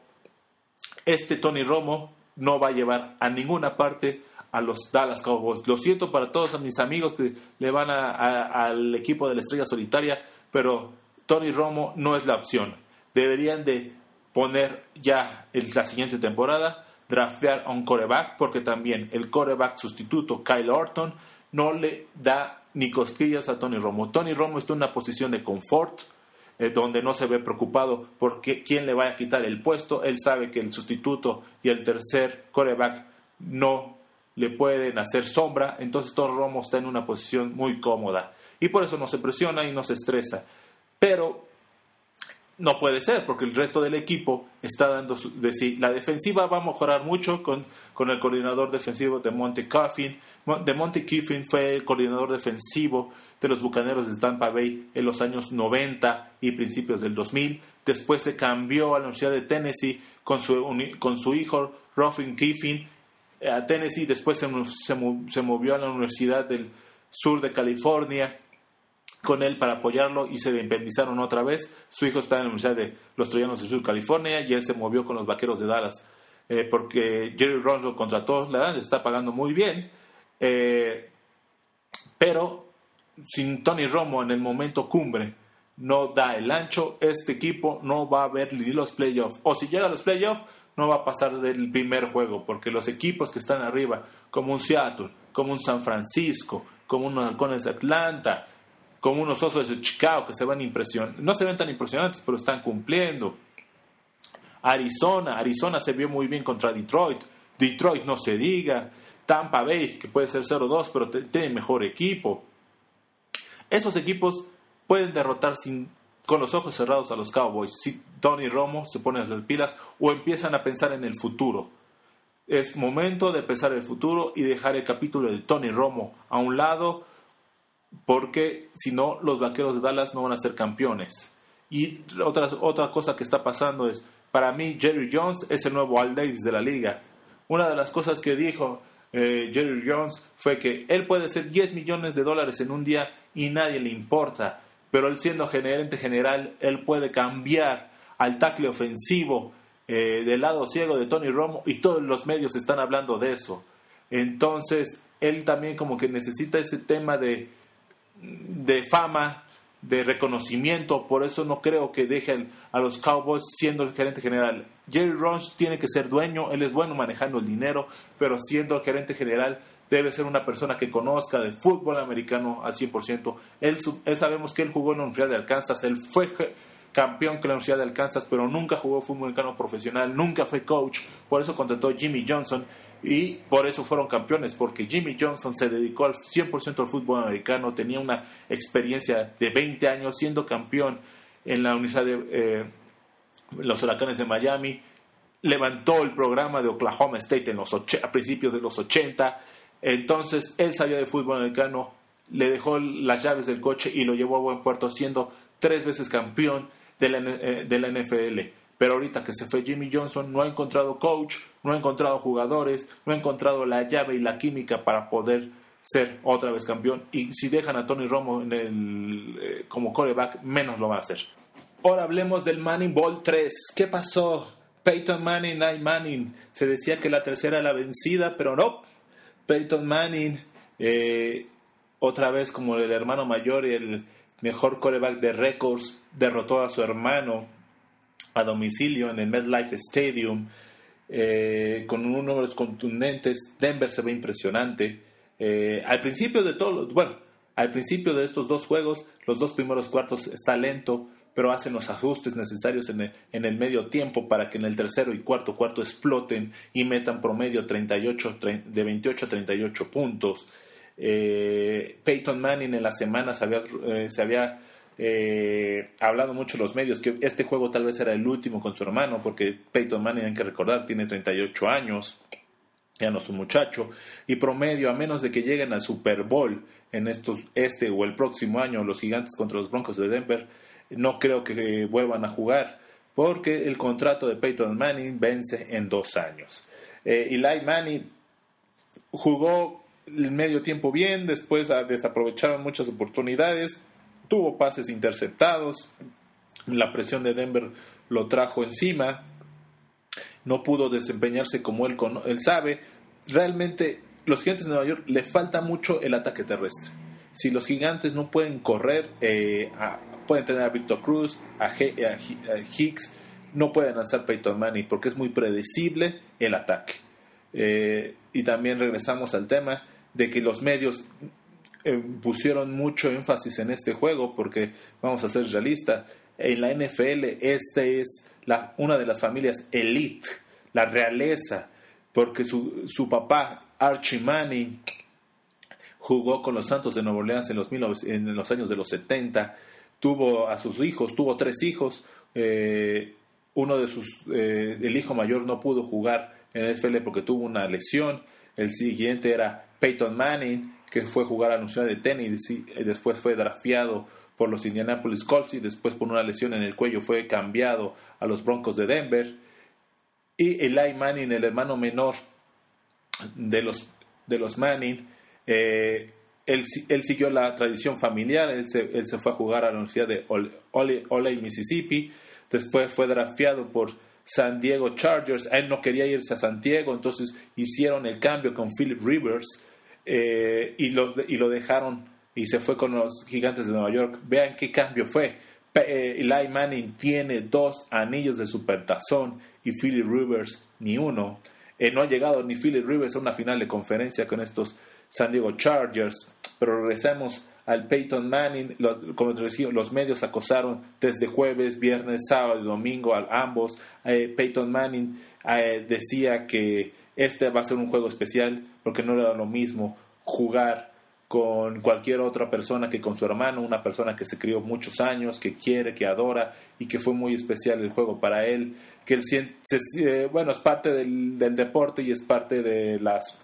Speaker 1: este Tony Romo no va a llevar a ninguna parte a los Dallas Cowboys. Lo siento para todos mis amigos que le van al equipo de la estrella solitaria, pero Tony Romo no es la opción. Deberían de poner ya en la siguiente temporada, draftear a un quarterback, porque también el quarterback sustituto, Kyle Orton, no le da ni cosquillas a Tony Romo. Tony Romo está en una posición de confort, donde no se ve preocupado por quién le va a quitar el puesto. Él sabe que el sustituto y el tercer quarterback no le pueden hacer sombra, entonces Tony Romo está en una posición muy cómoda y por eso no se presiona y no se estresa. Pero no puede ser, porque el resto del equipo está dando de sí. La defensiva va a mejorar mucho con el coordinador defensivo de Monte Kiffin. De Monte Kiffin fue el coordinador defensivo de los Bucaneros de Tampa Bay en los años 90 y principios del 2000. Después se cambió a la Universidad de Tennessee con su hijo Ruffin Kiffin a Tennessee. Después se movió a la Universidad del Sur de California con él para apoyarlo y se independizaron otra vez. Su hijo está en la Universidad de los Troyanos del Sur de California y él se movió con los Vaqueros de Dallas porque Jerry Jones lo contrató, le está pagando muy bien, pero sin Tony Romo en el momento cumbre no da el ancho. Este equipo no va a ver ni los playoffs, o si llega a los playoffs no va a pasar del primer juego, porque los equipos que están arriba, como un Seattle, como un San Francisco, como unos Halcones de Atlanta, como unos Osos de Chicago, que no se ven tan impresionantes, pero están cumpliendo. Arizona se vio muy bien contra Detroit no se diga. Tampa Bay, que puede ser 0-2, pero tiene mejor equipo. Esos equipos pueden derrotar sin con los ojos cerrados a los Cowboys si Tony Romo se pone las pilas o empiezan a pensar en el futuro. Es momento de pensar en el futuro y dejar el capítulo de Tony Romo a un lado, porque si no, los Vaqueros de Dallas no van a ser campeones. Y otra cosa que está pasando es, para mí, Jerry Jones es el nuevo Al Davis de la liga. Una de las cosas que dijo Jerry Jones fue que él puede hacer $10 millones en un día y nadie le importa, pero él siendo gerente general, él puede cambiar al tackle ofensivo del lado ciego de Tony Romo, y todos los medios están hablando de eso. Entonces, él también como que necesita ese tema de fama, de reconocimiento. Por eso no creo que dejen a los Cowboys siendo el gerente general. Jerry Jones tiene que ser dueño, él es bueno manejando el dinero, pero siendo el gerente general debe ser una persona que conozca de fútbol americano al 100%. Él sabemos que él jugó en la Universidad de Arkansas, él fue campeón con la Universidad de Arkansas, pero nunca jugó fútbol americano profesional, nunca fue coach. Por eso contrató a Jimmy Johnson y por eso fueron campeones, porque Jimmy Johnson se dedicó al 100% al fútbol americano, tenía una experiencia de 20 años siendo campeón en la Universidad de los Huracanes de Miami, levantó el programa de Oklahoma State a principios de los 80. Entonces él sabía de fútbol americano, le dejó las llaves del coche y lo llevó a buen puerto, siendo 3 veces campeón de la NFL. Pero ahorita que se fue Jimmy Johnson, no ha encontrado coach, no ha encontrado jugadores, no ha encontrado la llave y la química para poder ser otra vez campeón. Y si dejan a Tony Romo como quarterback, menos lo van a hacer. Ahora hablemos del Manning Bowl 3. ¿Qué pasó? Peyton Manning, Eli Manning. Se decía que la tercera era la vencida, pero no. Peyton Manning, otra vez como el hermano mayor y el mejor quarterback de récords, derrotó a su hermano a domicilio en el MetLife Stadium con unos números contundentes. Denver se ve impresionante. Al principio de estos dos juegos, los 2 primeros cuartos está lento, pero hacen los ajustes necesarios en el medio tiempo para que en el tercero y cuarto exploten y metan promedio de 28 a 38 puntos. Peyton Manning en la semana se había hablado mucho en los medios que este juego tal vez era el último con su hermano, porque Peyton Manning, hay que recordar, tiene 38 años, ya no es un muchacho, y promedio, a menos de que lleguen al Super Bowl en este o el próximo año, los Gigantes contra los Broncos de Denver, no creo que vuelvan a jugar, porque el contrato de Peyton Manning vence en 2 años. Eli Manning jugó el medio tiempo bien, después desaprovecharon muchas oportunidades, tuvo pases interceptados, la presión de Denver lo trajo encima, no pudo desempeñarse como él sabe. Realmente los Gigantes de Nueva York le falta mucho el ataque terrestre. Si los Gigantes no pueden correr, pueden tener a Victor Cruz, a Hicks, no pueden lanzar Peyton Manning porque es muy predecible el ataque. Y también regresamos al tema de que los medios pusieron mucho énfasis en este juego, porque vamos a ser realistas, en la NFL es una de las familias elite, la realeza, porque su papá Archie Manning jugó con los Santos de Nueva Orleans en los años de los 70, tuvo a sus hijos, tuvo 3 hijos, uno de el hijo mayor no pudo jugar en el NFL porque tuvo una lesión. El siguiente era Peyton Manning, que fue a jugar a la Universidad de Tennessee y después fue drafteado por los Indianapolis Colts y después por una lesión en el cuello fue cambiado a los Broncos de Denver. Y Eli Manning, el hermano menor de los Manning, él siguió la tradición familiar. Él se fue a jugar a la Universidad de Ole, Mississippi. Después fue drafteado por San Diego Chargers. Él no quería irse a San Diego, entonces hicieron el cambio con Philip Rivers y lo dejaron y se fue con los Gigantes de Nueva York. Vean qué cambio fue. Eli Manning tiene 2 anillos de supertazón y Philip Rivers ni uno. No ha llegado ni Philip Rivers a una final de conferencia con estos San Diego Chargers. Pero regresamos al Peyton Manning. Como te decía, los medios acosaron desde jueves, viernes, sábado y domingo a ambos. Peyton Manning decía que este va a ser un juego especial porque no era lo mismo jugar con cualquier otra persona que con su hermano, una persona que se crió muchos años, que quiere, que adora y que fue muy especial el juego para él, que él es parte del deporte y es parte de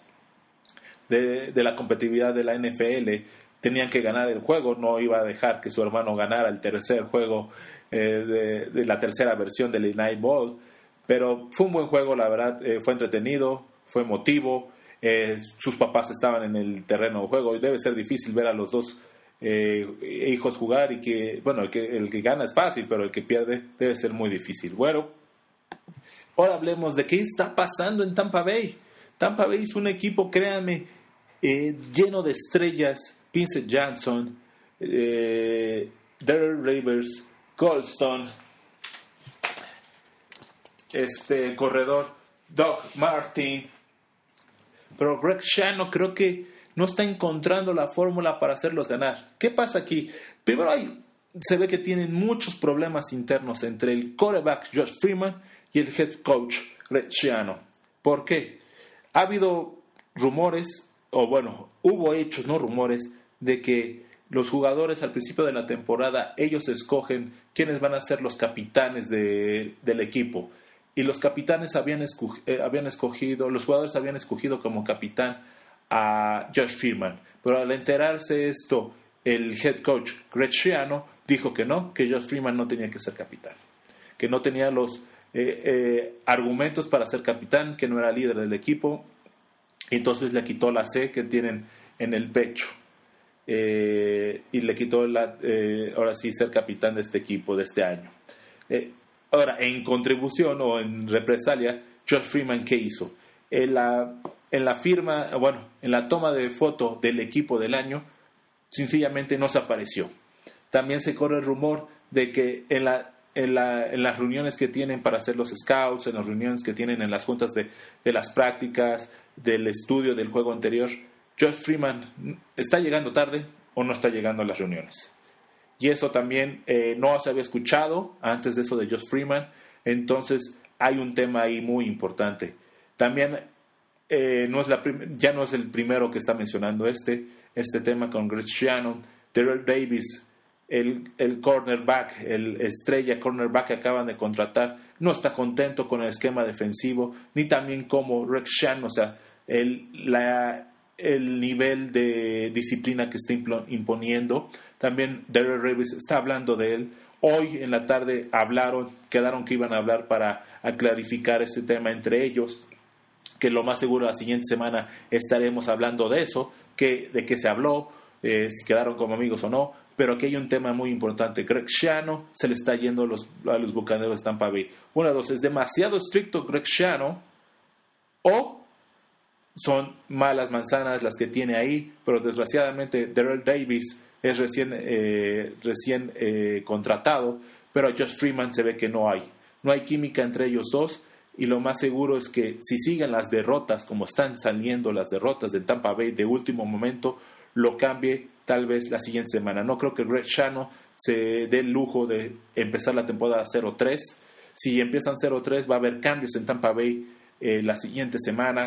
Speaker 1: la competitividad de la NFL. Tenían que ganar el juego, no iba a dejar que su hermano ganara el tercer juego de la tercera versión del Night Ball, pero fue un buen juego, la verdad, fue entretenido, fue emotivo. Sus papás estaban en el terreno de juego y debe ser difícil ver a los dos hijos jugar y que, bueno, el que gana es fácil, pero el que pierde debe ser muy difícil. Bueno, ahora hablemos de qué está pasando en Tampa Bay. Tampa Bay es un equipo, créanme, lleno de estrellas. Vincent Jackson, Darrell Rivers, Goldstone, el corredor Doug Martin. Pero Greg Schiano creo que no está encontrando la fórmula para hacerlos ganar. ¿Qué pasa aquí? Primero se ve que tienen muchos problemas internos entre el quarterback Josh Freeman y el head coach Greg Schiano. ¿Por qué? Ha habido rumores, hubo hechos, no rumores, de que los jugadores al principio de la temporada, ellos escogen quiénes van a ser los capitanes del equipo. Y los capitanes los jugadores habían escogido como capitán a Josh Freeman. Pero al enterarse esto, el head coach Greg Schiano dijo que no, que Josh Freeman no tenía que ser capitán, que no tenía los argumentos para ser capitán, que no era líder del equipo. Entonces le quitó la C que tienen en el pecho. Y le quitó ahora sí ser capitán de este equipo de este año. Ahora, en contribución o en represalia, Josh Freeman, ¿qué hizo? En la firma, en la toma de foto del equipo del año, sencillamente no se apareció. También se corre el rumor de que en las reuniones que tienen para hacer los scouts, en las reuniones que tienen en las juntas de las prácticas, del estudio del juego anterior, Josh Freeman está llegando tarde o no está llegando a las reuniones. Y eso también no se había escuchado antes de eso de Josh Freeman. Entonces hay un tema ahí muy importante. También ya no es el primero que está mencionando este tema con Greg Schiano. Darrell Davis, el cornerback, el estrella cornerback que acaban de contratar, no está contento con el esquema defensivo, ni también como Greg Schiano, o sea, el nivel de disciplina que está imponiendo. También Darrell Rivers está hablando de él. Hoy en la tarde quedaron que iban a hablar para clarificar ese tema entre ellos, que lo más seguro la siguiente semana estaremos hablando de eso, de qué se habló, si quedaron como amigos o no. Pero aquí hay un tema muy importante. Greg Schiano se le está yendo a los Bucaneros de Tampa Bay. Una de dos, es demasiado estricto Greg Schiano o son malas manzanas las que tiene ahí, pero desgraciadamente Darrell Davis es recién contratado, pero a Josh Freeman se ve que no hay química entre ellos dos, y lo más seguro es que si siguen las derrotas como están saliendo las derrotas de Tampa Bay de último momento, lo cambie tal vez la siguiente semana. No creo que Greg Schiano se dé el lujo de empezar la temporada 0-3. Si empiezan 0-3 va a haber cambios en Tampa Bay las siguientes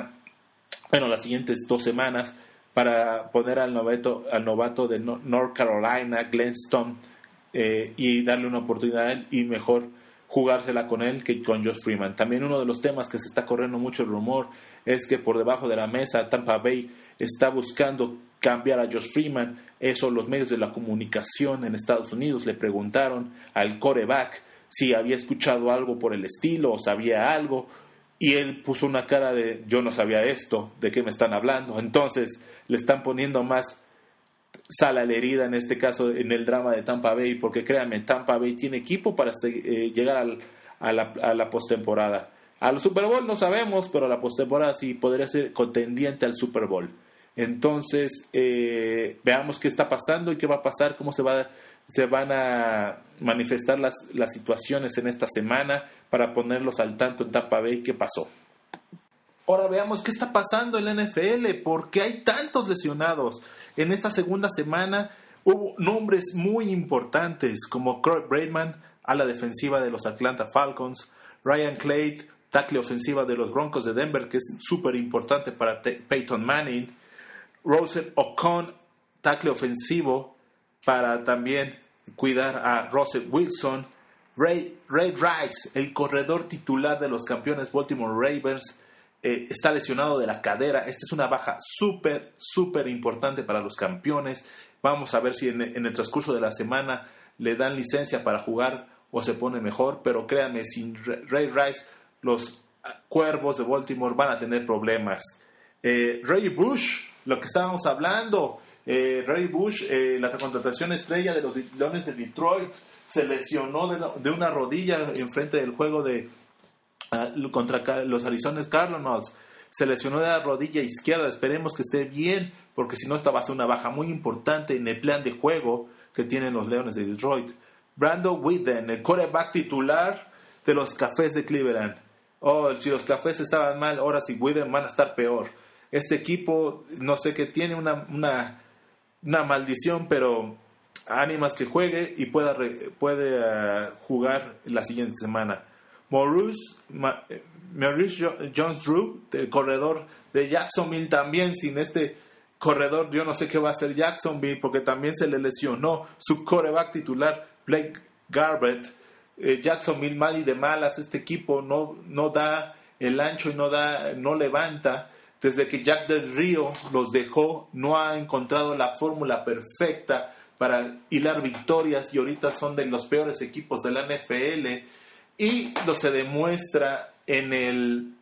Speaker 1: 2 semanas, para poner al novato de North Carolina, Glenn Stone, y darle una oportunidad a él y mejor jugársela con él que con Josh Freeman. También uno de los temas que se está corriendo mucho el rumor es que por debajo de la mesa Tampa Bay está buscando cambiar a Josh Freeman. Eso los medios de la comunicación en Estados Unidos le preguntaron al quarterback si había escuchado algo por el estilo o sabía algo. Y él puso una cara de, yo no sabía esto, ¿de qué me están hablando? Entonces le están poniendo más sal a la herida, en este caso en el drama de Tampa Bay, porque créanme, Tampa Bay tiene equipo para llegar a la postemporada. Al Super Bowl no sabemos, pero a la postemporada sí podría ser contendiente al Super Bowl. Entonces, veamos qué está pasando y qué va a pasar, cómo se van a manifestar las situaciones en esta semana para ponerlos al tanto en Tampa Bay qué pasó. Ahora veamos qué está pasando en la NFL, por qué hay tantos lesionados. En esta segunda semana hubo nombres muy importantes como Corey Braidman, ala defensiva de los Atlanta Falcons, Ryan Clay, tackle ofensiva de los Broncos de Denver, que es súper importante para Peyton Manning, Russell Okon, tackle ofensivo para también cuidar a Russell Wilson. Ray Rice, el corredor titular de los campeones Baltimore Ravens, está lesionado de la cadera. Esta es una baja súper importante para los campeones. Vamos a ver si en el transcurso de la semana le dan licencia para jugar o se pone mejor, pero créanme, sin Ray Rice los Cuervos de Baltimore van a tener problemas. Reggie Bush, lo que estábamos hablando, Reggie Bush, la contratación estrella de los Leones de Detroit, se lesionó de una rodilla en frente del juego contra los Arizona Cardinals. Se lesionó de la rodilla izquierda. Esperemos que esté bien, porque si no, esta va a ser una baja muy importante en el plan de juego que tienen los Leones de Detroit. Brandon Whedon, el quarterback titular de los Cafés de Cleveland. Si los Cafés estaban mal, ahora si Whedon van a estar peor. Este equipo, no sé, que tiene una maldición, pero ánimas que juegue y puede jugar la siguiente semana. Maurice Jones-Drew, el corredor de Jacksonville, también sin este corredor, yo no sé qué va a hacer Jacksonville, porque también se le lesionó su quarterback titular, Blake Garrett. Jacksonville mal y de malas, este equipo no da el ancho y no levanta. Desde que Jack Del Río los dejó, no ha encontrado la fórmula perfecta para hilar victorias, y ahorita son de los peores equipos de la NFL, y lo se demuestra en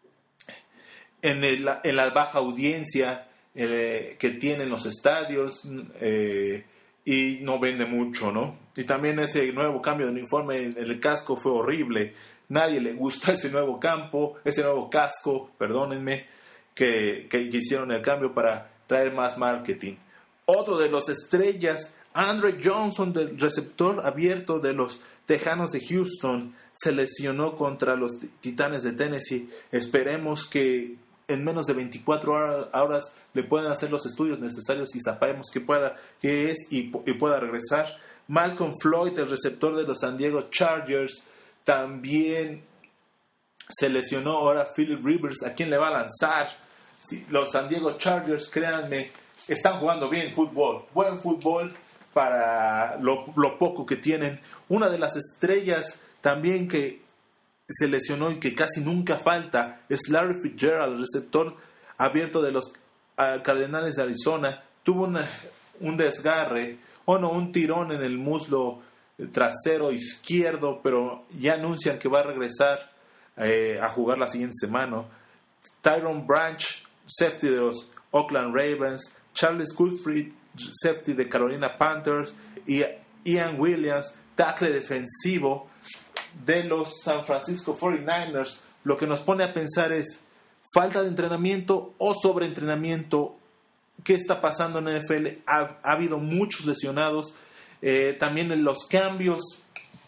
Speaker 1: la baja audiencia que tienen los estadios, y no vende mucho, ¿no? Y también ese nuevo cambio de uniforme en el casco fue horrible. Nadie le gusta ese nuevo casco, perdónenme, que hicieron el cambio para traer más marketing. Otro de los estrellas, Andre Johnson, del receptor abierto de los Tejanos de Houston, se lesionó contra los Titanes de Tennessee. Esperemos que en menos de 24 horas le puedan hacer los estudios necesarios y sabemos qué es y pueda regresar. Malcolm Floyd, el receptor de los San Diego Chargers, también se lesionó. Ahora Philip Rivers, ¿a quién le va a lanzar? Sí, los San Diego Chargers, créanme, están jugando bien fútbol, buen fútbol para lo poco que tienen. Una de las estrellas también que se lesionó y que casi nunca falta es Larry Fitzgerald, el receptor abierto de los Cardenales de Arizona. Tuvo un desgarre, un tirón en el muslo trasero izquierdo, pero ya anuncian que va a regresar a jugar la siguiente semana. Tyron Branch, safety de los Oakland Ravens, Charles Goodfried, safety de Carolina Panthers, y Ian Williams, tackle defensivo de los San Francisco 49ers. Lo que nos pone a pensar es falta de entrenamiento o sobreentrenamiento. ¿Qué está pasando en la NFL? Ha habido muchos lesionados. También en los cambios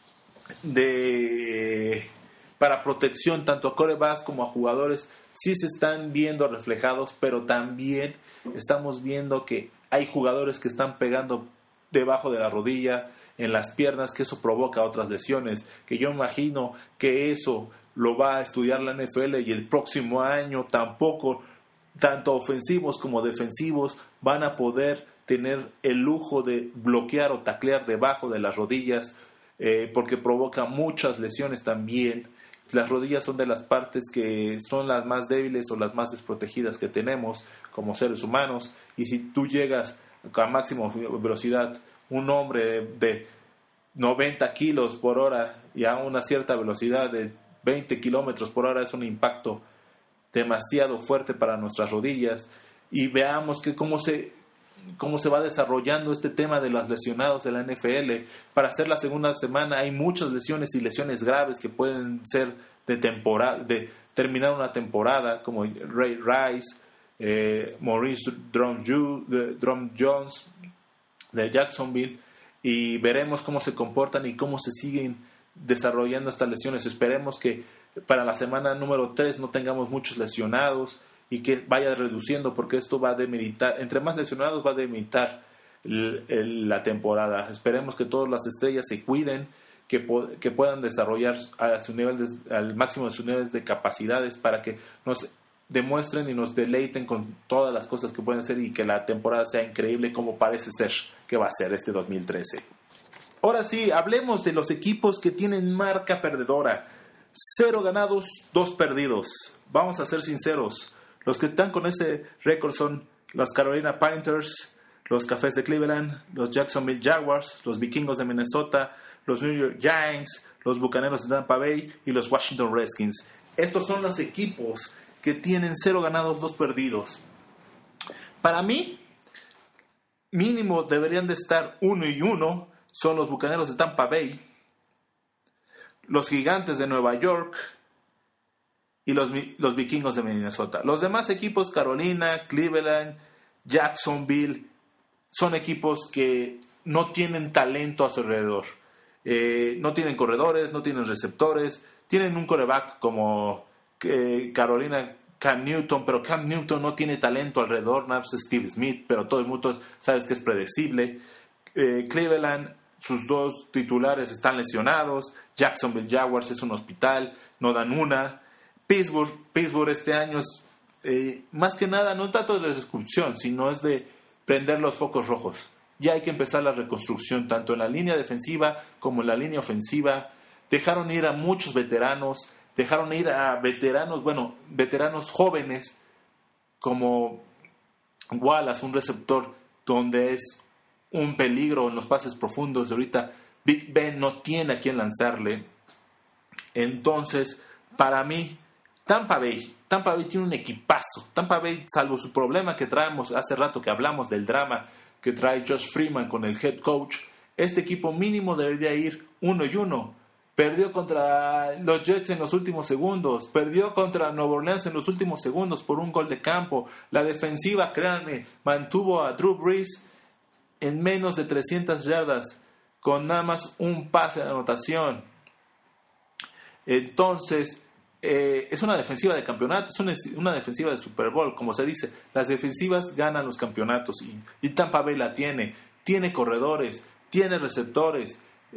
Speaker 1: para protección tanto a quarterbacks como a jugadores sí se están viendo reflejados, pero también estamos viendo que hay jugadores que están pegando debajo de la rodilla, en las piernas, que eso provoca otras lesiones, que yo imagino que eso lo va a estudiar la NFL, y el próximo año tampoco tanto ofensivos como defensivos van a poder tener el lujo de bloquear o taclear debajo de las rodillas, porque provoca muchas lesiones también. Las rodillas son de las partes que son las más débiles o las más desprotegidas que tenemos como seres humanos, y si tú llegas a máxima velocidad, un hombre de 90 kilos por hora y a una cierta velocidad de 20 kilómetros por hora, es un impacto demasiado fuerte para nuestras rodillas. Y veamos que cómo se va desarrollando este tema de los lesionados de la NFL. Para hacer la segunda semana hay muchas lesiones y lesiones graves que pueden ser de terminar una temporada, como Ray Rice, Maurice Jones de Jacksonville, y veremos cómo se comportan y cómo se siguen desarrollando estas lesiones. Esperemos que para la semana número 3 no tengamos muchos lesionados y que vaya reduciendo, porque esto va a demeritar, entre más lesionados va a demeritar la temporada. Esperemos que todas las estrellas se cuiden, que puedan desarrollar al máximo de sus niveles de capacidades, para que demuestren y nos deleiten con todas las cosas que pueden hacer y que la temporada sea increíble como parece ser que va a ser este 2013. Ahora sí, hablemos de los equipos que tienen marca perdedora. 0 ganados, 2 perdidos. Vamos a ser sinceros. Los que están con ese récord son los Carolina Panthers, los Cafés de Cleveland, los Jacksonville Jaguars, los Vikingos de Minnesota, los New York Giants, los Bucaneros de Tampa Bay y los Washington Redskins. Estos son los equipos que tienen 0 ganados, 2 perdidos. Para mí, mínimo deberían de estar 1-1. Son los Bucaneros de Tampa Bay, los Gigantes de Nueva York y los Vikingos de Minnesota. Los demás equipos, Carolina, Cleveland, Jacksonville, son equipos que no tienen talento a su alrededor. No tienen corredores, no tienen receptores. Tienen un quarterback como Carolina, Cam Newton, pero Cam Newton no tiene talento alrededor. No es Steve Smith, pero todo el mundo sabe que es predecible. Cleveland, sus 2 titulares están lesionados. Jacksonville Jaguars es un hospital, no dan una. Pittsburgh este año es más que nada no tanto de descripción, sino es de prender los focos rojos. Ya hay que empezar la reconstrucción tanto en la línea defensiva como en la línea ofensiva. Dejaron ir a muchos veteranos, dejaron ir a veteranos jóvenes como Wallace, un receptor donde es un peligro en los pases profundos. Ahorita Big Ben no tiene a quién lanzarle. Entonces, para mí, Tampa Bay tiene un equipazo. Tampa Bay, salvo su problema que traemos hace rato que hablamos del drama que trae Josh Freeman con el head coach, este equipo mínimo debería ir 1-1. Perdió contra los Jets en los últimos segundos. Perdió contra Nueva Orleans en los últimos segundos por un gol de campo. La defensiva, créanme, mantuvo a Drew Brees en menos de 300 yardas con nada más un pase de anotación. Entonces, es una defensiva de campeonato, es una defensiva de Super Bowl, como se dice. Las defensivas ganan los campeonatos y Tampa Bay la tiene. Tiene corredores, tiene receptores.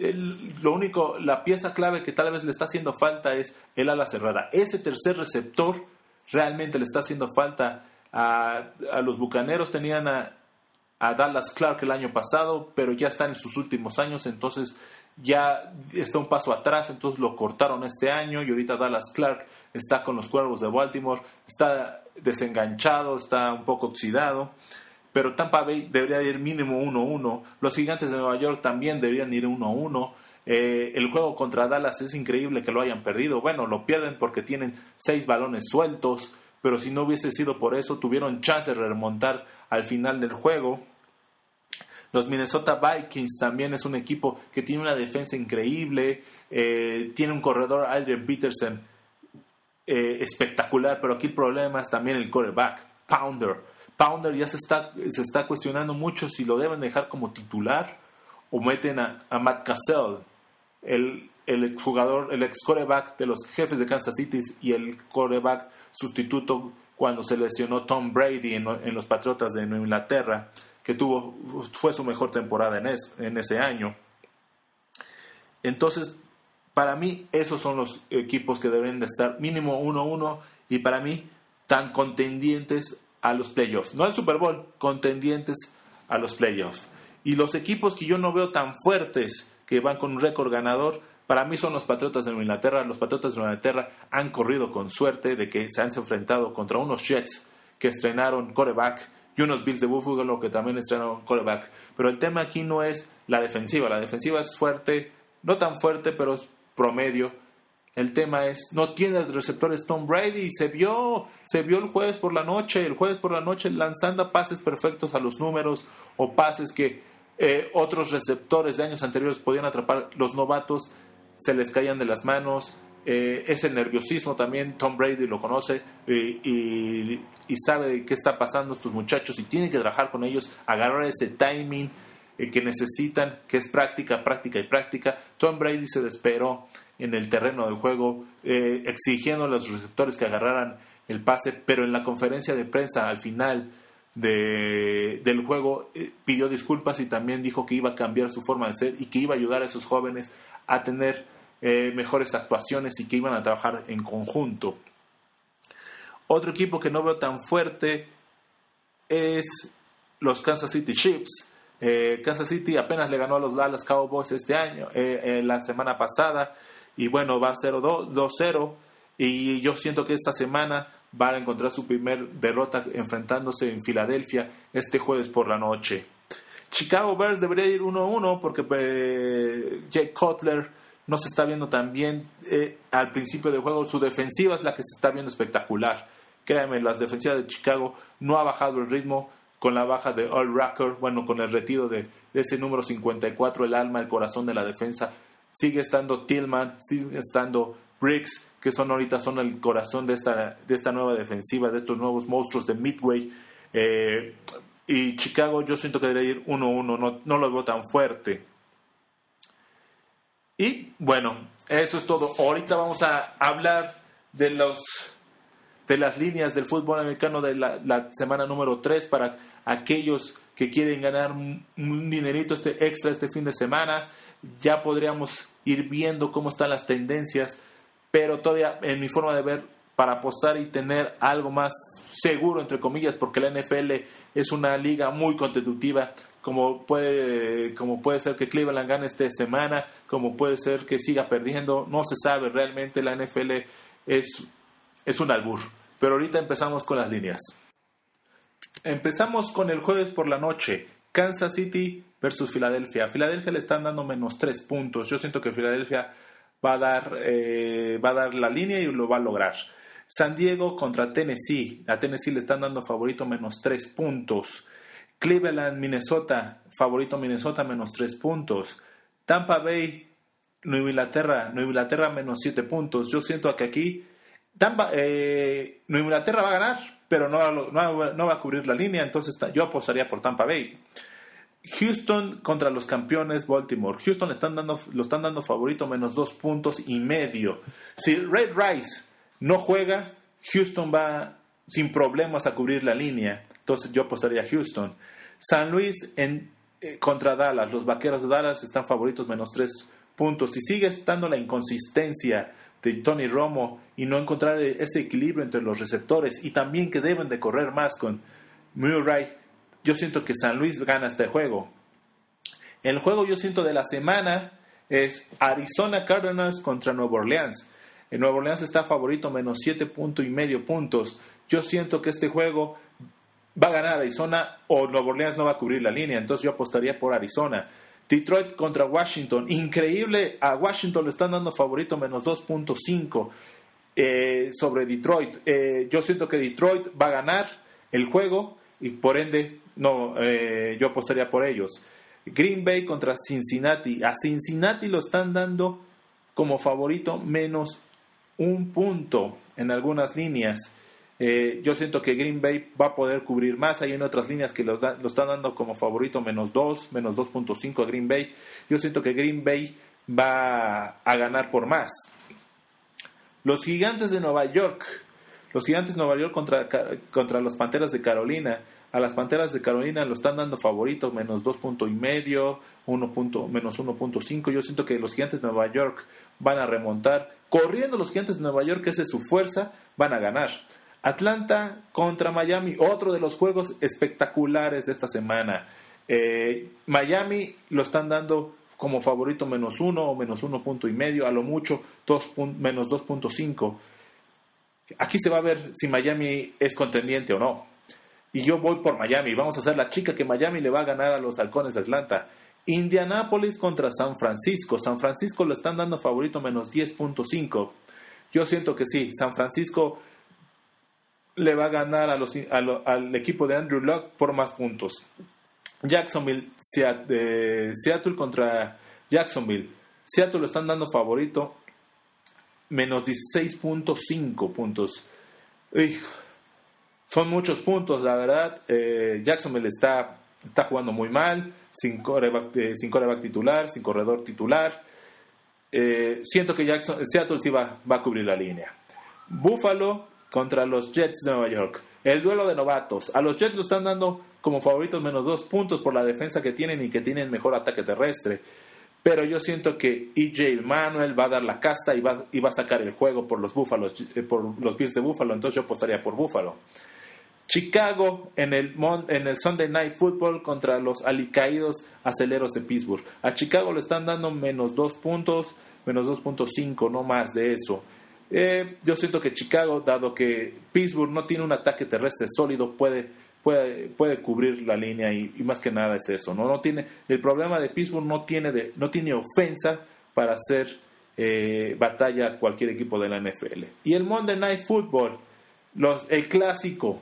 Speaker 1: La pieza clave que tal vez le está haciendo falta es el ala cerrada. Ese tercer receptor realmente le está haciendo falta a los Bucaneros. Tenían a Dallas Clark el año pasado, pero ya está en sus últimos años, entonces ya está un paso atrás, entonces lo cortaron este año y ahorita Dallas Clark está con los Cuervos de Baltimore, está desenganchado, está un poco oxidado, pero Tampa Bay debería ir mínimo 1-1, los Gigantes de Nueva York también deberían ir 1-1. El juego contra Dallas es increíble que lo hayan perdido. Bueno, lo pierden porque tienen 6 balones sueltos, pero si no hubiese sido por eso, tuvieron chance de remontar al final del juego. Los Minnesota Vikings también es un equipo que tiene una defensa increíble, tiene un corredor, Adrian Peterson, espectacular, pero aquí el problema es también el quarterback, Pounder ya se está cuestionando mucho si lo deben dejar como titular o meten a Matt Cassell, el exjugador, el ex quarterback de los Jefes de Kansas City y el quarterback sustituto cuando se lesionó Tom Brady en los Patriotas de Nueva Inglaterra, que fue su mejor temporada en ese año. Entonces, para mí, esos son los equipos que deben de estar mínimo 1-1 y para mí, tan contendientes a los playoffs. No al Super Bowl, contendientes a los playoffs. Y los equipos que yo no veo tan fuertes, que van con un récord ganador, para mí son los Patriotas de Nueva Inglaterra. Los Patriotas de Nueva Inglaterra han corrido con suerte de que se han enfrentado contra unos Jets que estrenaron quarterback y unos Bills de Buffalo que también estrenaron quarterback. Pero el tema aquí no es la defensiva. La defensiva es fuerte, no tan fuerte, pero es promedio. El tema es, no tiene receptores Tom Brady. Se vio el jueves por la noche lanzando pases perfectos a los números o pases que otros receptores de años anteriores podían atrapar. Los novatos se les caían de las manos. Es el nerviosismo también. Tom Brady lo conoce y sabe de qué está pasando estos muchachos y tiene que trabajar con ellos, agarrar ese timing que necesitan, que es práctica. Tom Brady se desesperó en el terreno del juego, exigiendo a los receptores que agarraran el pase, pero en la conferencia de prensa al final del juego pidió disculpas y también dijo que iba a cambiar su forma de ser y que iba a ayudar a esos jóvenes a tener mejores actuaciones y que iban a trabajar en conjunto. Otro equipo que no veo tan fuerte es los Kansas City Chiefs. Kansas City apenas le ganó a los Dallas Cowboys este año, la semana pasada, y bueno, va 2-0, y yo siento que esta semana van a encontrar su primer derrota enfrentándose en Filadelfia este jueves por la noche. Chicago Bears debería ir 1-1 porque Jay Cutler no se está viendo tan bien al principio del juego. Su defensiva es la que se está viendo espectacular. Créanme, las defensivas de Chicago no ha bajado el ritmo con la baja de Earl Rucker, bueno, con el retiro de ese número 54, el alma, el corazón de la defensa. Sigue estando Tillman, sigue estando Briggs, que ahorita son el corazón de esta nueva defensiva, de estos nuevos monstruos de Midway. Y Chicago yo siento que debería ir 1-1, no lo veo tan fuerte. Y bueno, eso es todo. Ahorita vamos a hablar de las líneas del fútbol americano de la semana número 3 para aquellos que quieren ganar un dinerito extra este fin de semana. Ya podríamos ir viendo cómo están las tendencias, pero todavía en mi forma de ver, para apostar y tener algo más seguro, entre comillas, porque la NFL es una liga muy competitiva, como puede ser que Cleveland gane esta semana, como puede ser que siga perdiendo, no se sabe realmente. La NFL es un albur. Pero ahorita empezamos con las líneas. Empezamos con el jueves por la noche. Kansas City versus Filadelfia. A Filadelfia le están dando -3 puntos. Yo siento que Filadelfia va a dar la línea y lo va a lograr. San Diego contra Tennessee. A Tennessee le están dando favorito -3 puntos. Cleveland, Minnesota. Favorito Minnesota -3 puntos. Tampa Bay, Nueva Inglaterra -7 puntos. Yo siento que aquí Nueva Inglaterra va a ganar, pero no va a cubrir la línea, entonces yo apostaría por Tampa Bay. Houston contra los campeones Baltimore. Houston lo están dando favorito -2 puntos y medio. Si Ray Rice no juega, Houston va sin problemas a cubrir la línea, entonces yo apostaría a Houston. San Luis contra Dallas. Los Vaqueros de Dallas están favoritos -3 puntos. Si sigue estando la inconsistencia de Tony Romo y no encontrar ese equilibrio entre los receptores, y también que deben de correr más con Murray, yo siento que San Luis gana este juego. El juego yo siento de la semana es Arizona Cardinals contra Nueva Orleans. En Nueva Orleans está favorito -7.5 puntos. Yo siento que este juego va a ganar Arizona o Nueva Orleans no va a cubrir la línea, entonces yo apostaría por Arizona. Detroit contra Washington. Increíble, a Washington le están dando favorito -2.5 sobre Detroit. Yo siento que Detroit va a ganar el juego y por ende yo apostaría por ellos. Green Bay contra Cincinnati. A Cincinnati lo están dando como favorito -1 punto en algunas líneas. Yo siento que Green Bay va a poder cubrir más. Hay en otras líneas que lo están dando como favorito -2, -2.5 a Green Bay. Yo siento que Green Bay va a ganar por más. Los Gigantes de Nueva York. Los Gigantes de Nueva York contra los Panteras de Carolina. A las Panteras de Carolina lo están dando favorito -2.5, -1.5. Yo siento que los Gigantes de Nueva York van a remontar. Corriendo los Gigantes de Nueva York, que esa es su fuerza, van a ganar. Atlanta contra Miami, otro de los juegos espectaculares de esta semana. Miami lo están dando como favorito -1 o -1.5, a lo mucho -2.5. Aquí se va a ver si Miami es contendiente o no. Y yo voy por Miami. Vamos a hacer la chica que Miami le va a ganar a los Halcones de Atlanta. Indianapolis contra San Francisco. San Francisco lo están dando favorito -10.5. Yo siento que sí, San Francisco le va a ganar al equipo de Andrew Luck por más puntos. Jacksonville, Seattle contra Jacksonville. Seattle lo están dando favorito -16.5 puntos. Son muchos puntos, la verdad. Jacksonville está jugando muy mal, sin quarterback titular, sin corredor titular. Siento que Seattle sí va a cubrir la línea. Buffalo contra los Jets de Nueva York. El duelo de novatos. A los Jets lo están dando como favoritos -2 puntos por la defensa que tienen y que tienen mejor ataque terrestre. pero yo siento que E.J. Manuel va a dar la casta y va a sacar el juego por los Bills de Buffalo, entonces yo apostaría por Buffalo. Chicago en el Sunday Night Football contra los alicaídos aceleros de Pittsburgh. A Chicago le están dando menos 2 puntos, menos 2.5, no más de eso. Yo siento que Chicago, dado que Pittsburgh no tiene un ataque terrestre sólido, puede cubrir la línea y más que nada es eso. No tiene, el problema de Pittsburgh no tiene ofensa para hacer batalla a cualquier equipo de la NFL. Y el Monday Night Football, el clásico,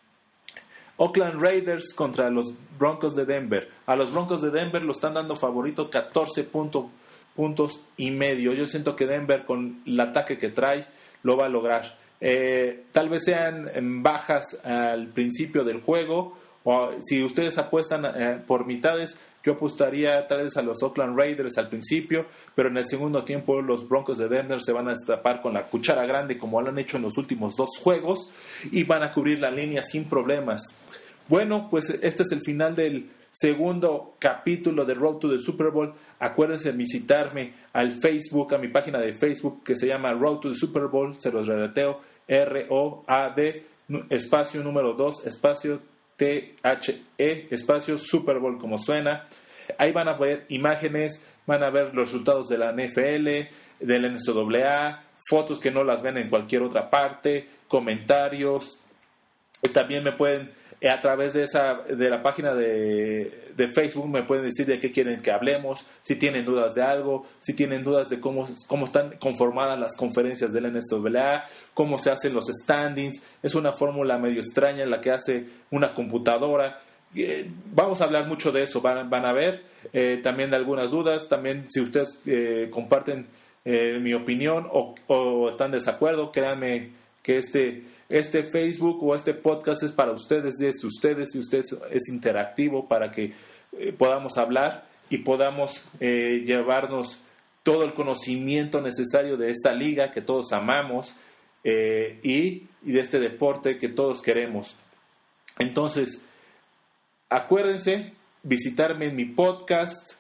Speaker 1: Oakland Raiders contra los Broncos de Denver. A los Broncos de Denver lo están dando favorito 14 puntos y medio. Yo siento que Denver, con el ataque que trae, lo va a lograr. Tal vez sean bajas al principio del juego, o si ustedes apuestan por mitades, yo apostaría tal vez a los Oakland Raiders al principio, pero en el segundo tiempo los Broncos de Denver se van a destapar con la cuchara grande, como lo han hecho en los últimos 2 juegos, y van a cubrir la línea sin problemas. Bueno, pues este es el final del segundo capítulo de Road to the Super Bowl. Acuérdense de visitarme al Facebook, a mi página de Facebook que se llama Road to the Super Bowl, se los relateo, ROAD, espacio número 2, espacio THE, espacio Super Bowl, como suena. Ahí van a ver imágenes, van a ver los resultados de la NFL, de la NCAA, fotos que no las ven en cualquier otra parte, comentarios. También me pueden, a través de la página de Facebook, me pueden decir de qué quieren que hablemos, si tienen dudas de algo, si tienen dudas de cómo están conformadas las conferencias de la NCAA, cómo se hacen los standings. Es una fórmula medio extraña la que hace una computadora. Vamos a hablar mucho de eso, van a ver también de algunas dudas. También si ustedes comparten mi opinión o están de desacuerdo, créanme que este Facebook o este podcast es para ustedes, es interactivo para que podamos hablar y podamos llevarnos todo el conocimiento necesario de esta liga que todos amamos y de este deporte que todos queremos. Entonces, acuérdense visitarme en mi podcast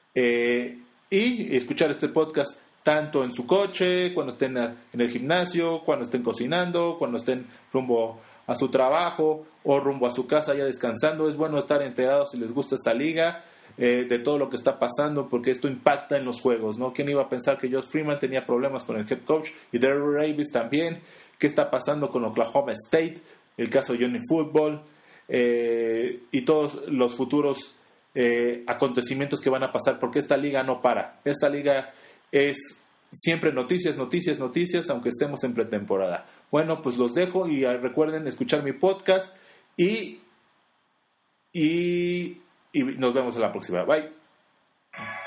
Speaker 1: y escuchar este podcast tanto en su coche, cuando estén en el gimnasio, cuando estén cocinando, cuando estén rumbo a su trabajo o rumbo a su casa ya descansando. Es bueno estar enterados si les gusta esta liga, de todo lo que está pasando, porque esto impacta en los juegos, ¿no? ¿Quién iba a pensar que Josh Freeman tenía problemas con el head coach y Darrelle Revis también? ¿Qué está pasando con Oklahoma State? El caso de Johnny Football y todos los futuros acontecimientos que van a pasar, porque esta liga no para. Esta liga es siempre noticias, aunque estemos en pretemporada. Bueno, pues los dejo y recuerden escuchar mi podcast y nos vemos en la próxima. Bye.